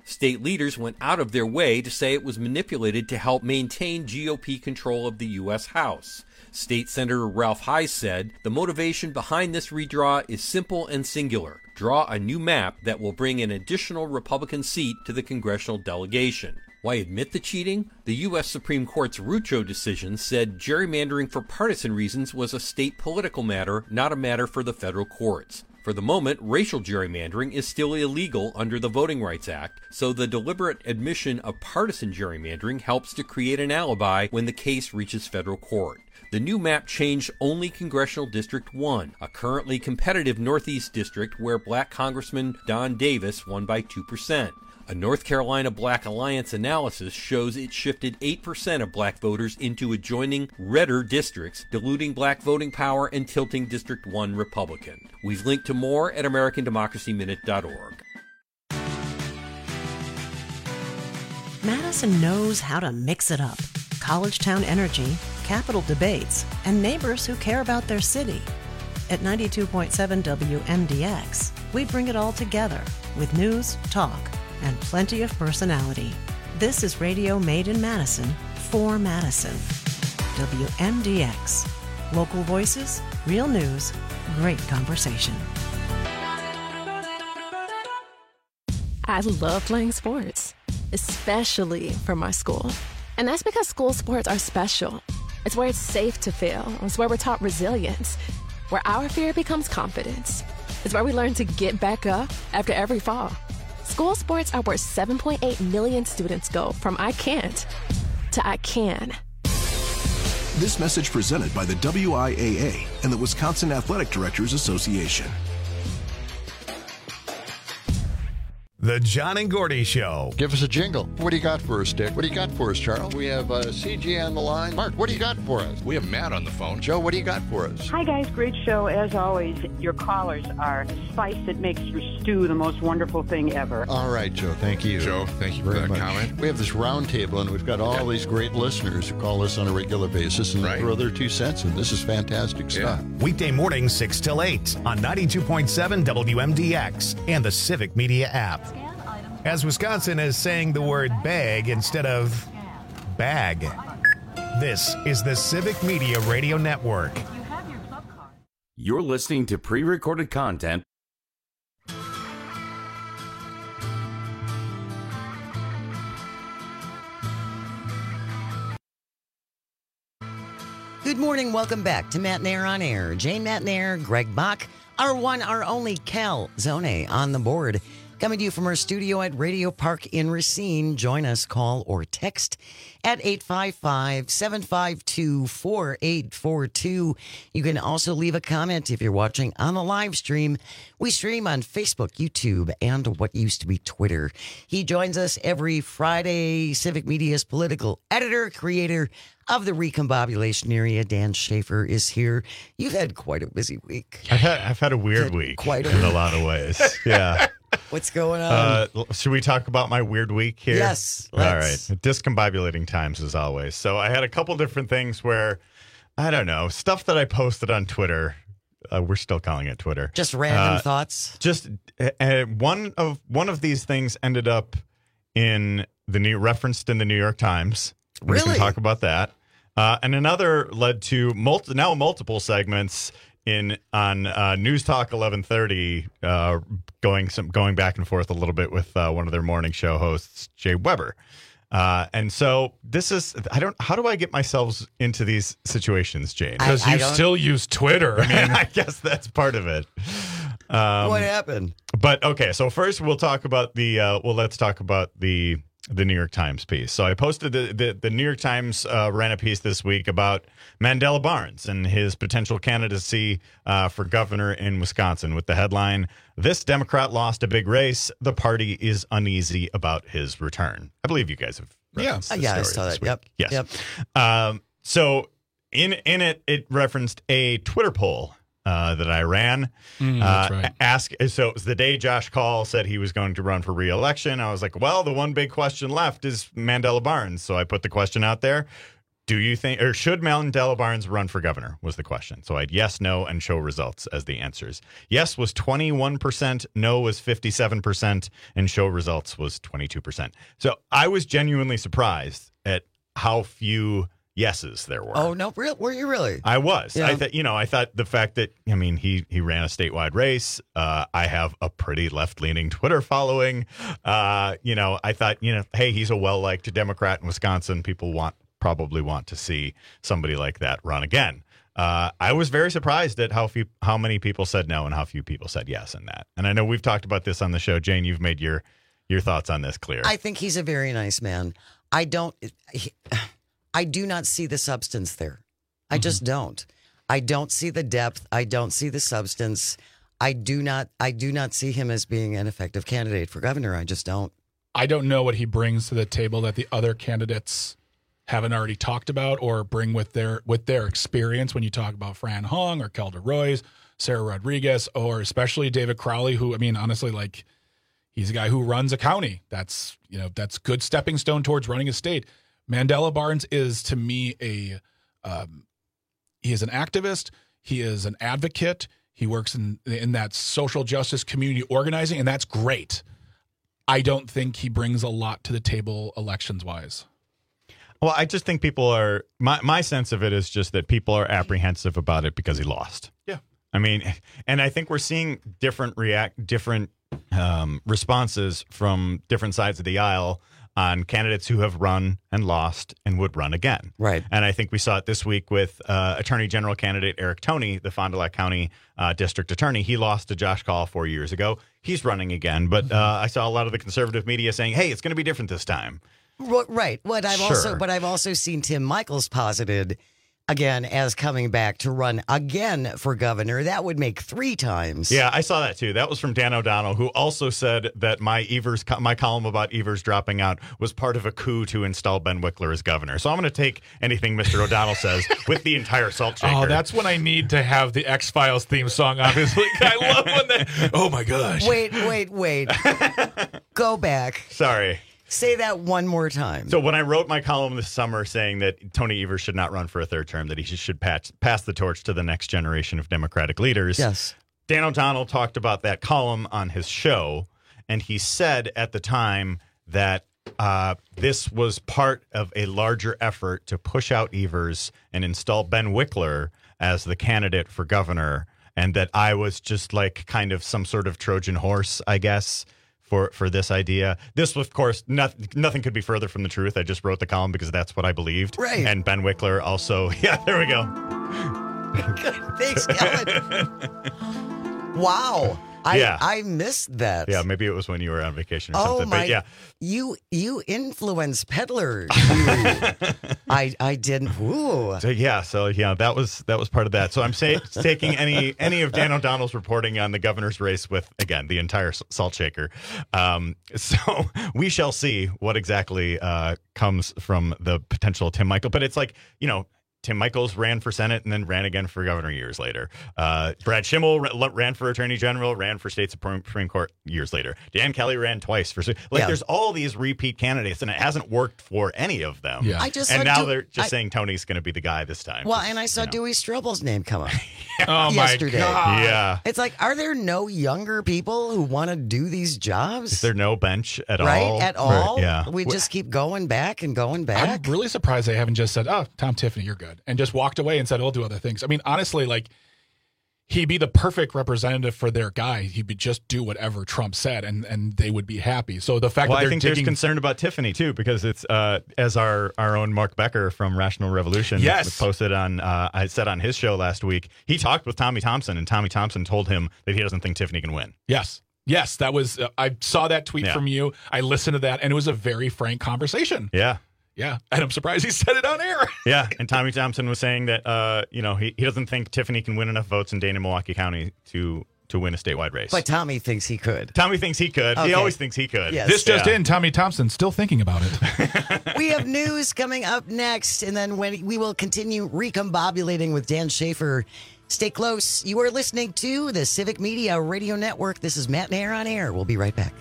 State leaders went out of their way to say it was manipulated to help maintain G O P control of the U S House. State Senator Ralph Hise said, "The motivation behind this redraw is simple and singular. Draw a new map that will bring an additional Republican seat to the congressional delegation." Why admit the cheating? The U S Supreme Court's Rucho decision said gerrymandering for partisan reasons was a state political matter, not a matter for the federal courts. For the moment, racial gerrymandering is still illegal under the Voting Rights Act, so the deliberate admission of partisan gerrymandering helps to create an alibi when the case reaches federal court. The new map changed only Congressional District one, a currently competitive Northeast district where Black Congressman Don Davis won by two percent. A North Carolina Black Alliance analysis shows it shifted eight percent of black voters into adjoining redder districts, diluting black voting power and tilting District one Republican. We've linked to more at American Democracy Minute dot org. Madison knows how to mix it up. College Town energy, Capitol debates, and neighbors who care about their city. At ninety-two point seven W M D X, we bring it all together with news, talk, and plenty of personality. This is radio made in Madison for Madison. W M D X. Local voices, real news, great conversation. I love playing sports, especially for my school. And that's because school sports are special. It's where it's safe to fail. It's where we're taught resilience, where our fear becomes confidence. It's where we learn to get back up after every fall. School sports are where seven point eight million students go from I can't to I can. This message presented by the W I A A and the Wisconsin Athletic Directors Association. The John and Gordy Show. Give us a jingle. What do you got for us, Dick? What do you got for us, Charles? We have uh, C G on the line. Mark, what do you got for us? We have Matt on the phone. Joe, what do you got for us? Hi, guys. Great show. As always, your callers are spice that makes your stew the most wonderful thing ever. All right, Joe. Thank you. Joe, thank you for Very that much. comment. We have this round table, and we've got all Okay. these great listeners who call us on a regular basis and Right. throw their two cents in. This is fantastic stuff. Weekday mornings, six till eight on ninety-two point seven W M D X and the Civic Media app. As Wisconsin is saying the word bag instead of bag. This is the Civic Media Radio Network. You're listening to pre-recorded content. Good morning. Welcome back to Matt Nair on Air. Jane Matt Nair, Greg Bach, our one, our only Cal Zone on the board. Coming to you from our studio at Radio Park in Racine. Join us, call or text at eight five five, seven five two, four eight four two. You can also leave a comment if you're watching on the live stream. We stream on Facebook, YouTube, and what used to be Twitter. He joins us every Friday. Civic Media's political editor, creator of the Recombobulation Area, Dan Schaefer, is here. You've had quite a busy week. I've had, I've had a weird week quite a in a week. lot of ways. Yeah. What's going on? Uh, should we talk about my weird week here? Yes, All let's. right. Discombobulating times as always. So I had a couple different things where, I don't know, stuff that I posted on Twitter. Uh, we're still calling it Twitter. Just random Uh, thoughts? Just uh, one of one of these things ended up in the new referenced in the New York Times. We Really? can talk about that. Uh, and another led to multi, now multiple segments in on uh, News Talk eleven thirty, uh, going some going back and forth a little bit with uh, one of their morning show hosts, Jay Weber. Uh, and so this is I don't how do I get myself into these situations, Jane? Because you still use Twitter. I mean, I guess that's part of it. Um, What happened? But okay, so first we'll talk about the uh, well, let's talk about the the New York Times piece. So I posted the the, the New York Times uh, ran a piece this week about Mandela Barnes and his potential candidacy uh, for governor in Wisconsin with the headline, "This Democrat lost a big race. The party is uneasy about his return." I believe you guys have referenced Yeah. this Yeah, I story saw this that. week. Yep. Yes. Yep. Um, so in in it, it referenced a Twitter poll uh, that I ran. Mm, that's uh, right. Ask so it was the day Josh Call said he was going to run for re-election. I was like, well, the one big question left is Mandela Barnes. So I put the question out there. do you think, or should Mandela Barnes run for governor was the question. So I had yes, no, and show results as the answers. Yes was twenty-one percent, no was fifty-seven percent, and show results was twenty-two percent. So I was genuinely surprised at how few yeses there were. Oh, no, real, were you really? I was. Yeah. I thought, you know, I thought the fact that, I mean, he he ran a statewide race. Uh, I have a pretty left-leaning Twitter following. Uh, you know, I thought, you know, hey, he's a well-liked Democrat in Wisconsin. People want probably want to see somebody like that run again. Uh, I was very surprised at how few, how many people said no and how few people said yes in that. And I know we've talked about this on the show. Jane, you've made your your thoughts on this clear. I think he's a very nice man. I don't. He, I do not see the substance there. I mm-hmm. just don't. I don't see the depth. I don't see the substance. I do not. I do not see him as being an effective candidate for governor. I just don't. I don't know what he brings to the table that the other candidates haven't already talked about or bring with their with their experience. When you talk about Fran Hung or Kelda Royce, Sarah Rodriguez, or especially David Crowley, who, I mean, honestly, like, he's a guy who runs a county. That's, you know, that's good stepping stone towards running a state. Mandela Barnes is, to me, a um, he is an activist. He is an advocate. He works in in that social justice community organizing, and that's great. I don't think he brings a lot to the table elections wise. Well, I just think people are my my sense of it is just that people are apprehensive about it because he lost. Yeah, I mean, and I think we're seeing different react different um, responses from different sides of the aisle on candidates who have run and lost and would run again. Right. And I think we saw it this week with uh, Attorney General candidate Eric Toney, the Fond du Lac County uh, District Attorney. He lost to Josh Kaul four years ago. He's running again. But uh, I saw a lot of the conservative media saying, hey, it's going to be different this time. Right. What I've Sure. also, but I've also seen Tim Michaels posited again as coming back to run again for governor. That would make three times. Yeah, I saw that too. That was from Dan O'Donnell, who also said that my Evers, my column about Evers dropping out was part of a coup to install Ben Wickler as governor. So I'm going to take anything Mister O'Donnell says with the entire salt shaker. Oh, that's when I need to have the X-Files theme song, obviously. I love when they, oh my gosh. Wait, wait, wait. Go back. Sorry. Say that one more time. So when I wrote my column this summer saying that Tony Evers should not run for a third term, that he should pass, pass the torch to the next generation of Democratic leaders, yes, Dan O'Donnell talked about that column on his show, and he said at the time that uh, this was part of a larger effort to push out Evers and install Ben Wickler as the candidate for governor, and that I was just like kind of some sort of Trojan horse, I guess, for for this idea. This, of course, nothing, nothing could be further from the truth. I just wrote the column because that's what I believed. Right. And Ben Wickler also, yeah, there we go. Thanks, Kellen. Wow. I, Yeah. I missed that. Yeah, maybe it was when you were on vacation or Oh something. my! But yeah, You you influence peddler. You. I I didn't. Ooh. so yeah, so yeah, that was that was part of that. So I'm say, taking any any of Dan O'Donnell's reporting on the governor's race with, again, the entire s- salt shaker. Um, so we shall see what exactly uh, comes from the potential Tim Michael. But it's like, you know, Tim Michaels ran for Senate and then ran again for governor years later. Uh, Brad Schimmel ra- ran for Attorney General, ran for State Supreme, Supreme Court years later. Dan Kelly ran twice for like. Yeah. There's all these repeat candidates, and it hasn't worked for any of them. Yeah. I just and saw now Du- they're just I- saying Tony's going to be the guy this time. Well, and I saw Dewey Strobel's name come up Oh my yesterday. God. Yeah. It's like, are there no younger people who want to do these jobs? Is there no bench at right? all? At For- all? yeah. We just keep going back and going I'm back. really surprised they haven't just said, oh, Tom Tiffany, you're good, and just walked away and said, we'll do other things. I mean, honestly, like, he'd be the perfect representative for their guy. He would just do whatever Trump said, and, and they would be happy. So the fact Well, that I they're think digging, there's concern about Tiffany too, because it's uh, as our our own Mark Becker from Rational Revolution Yes. posted on. Uh, I said on his show last week, he talked with Tommy Thompson, and Tommy Thompson told him that he doesn't think Tiffany can win. yes, yes, that was. Uh, I saw that tweet Yeah. from you. I listened to that, and it was a very frank conversation. Yeah. Yeah, and I'm surprised he said it on air. Yeah, and Tommy Thompson was saying that uh, you know he, he doesn't think Tiffany can win enough votes in Dana Milwaukee County to to win a statewide race. But Tommy thinks he could. Tommy thinks he could. Okay. He always thinks he could. Yes. This just Yeah. in, Tommy Thompson still thinking about it. We have news coming up next, and then when we will continue recombobulating with Dan Schaefer. Stay close. You are listening to the Civic Media Radio Network. This is Matt Nair on Air. We'll be right back.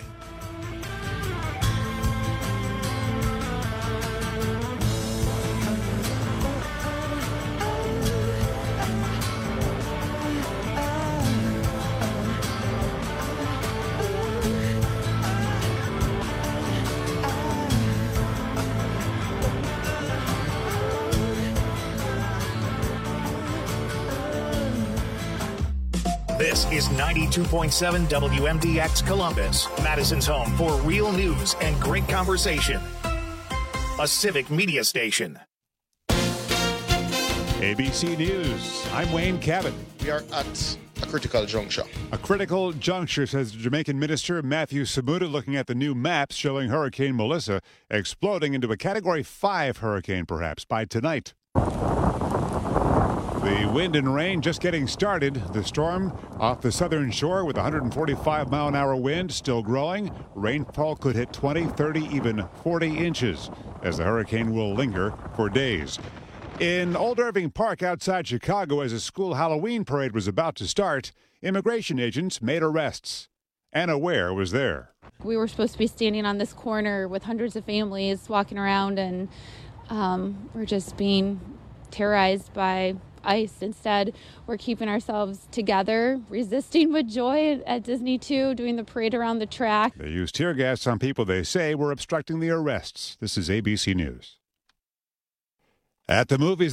This is ninety-two point seven W M D X Columbus, Madison's home for real news and great conversation. A civic media station. A B C News. I'm Wayne Cabot. We are at a critical juncture. A critical juncture, says Jamaican Minister Matthew Samuda, looking at the new maps showing Hurricane Melissa exploding into a Category five hurricane, perhaps, by tonight. The wind and rain just getting started. The storm off the southern shore with one hundred forty-five mile an hour wind still growing. Rainfall could hit twenty, thirty, even forty inches as the hurricane will linger for days. In Old Irving Park outside Chicago, as a school Halloween parade was about to start, immigration agents made arrests. Anna Ware was there. We were supposed to be standing on this corner with hundreds of families walking around, and um, we're just being terrorized by ICE. Instead, we're keeping ourselves together, resisting with joy at Disney two, doing the parade around the track. They used tear gas on people they say were obstructing the arrests. This is A B C News. At the movies.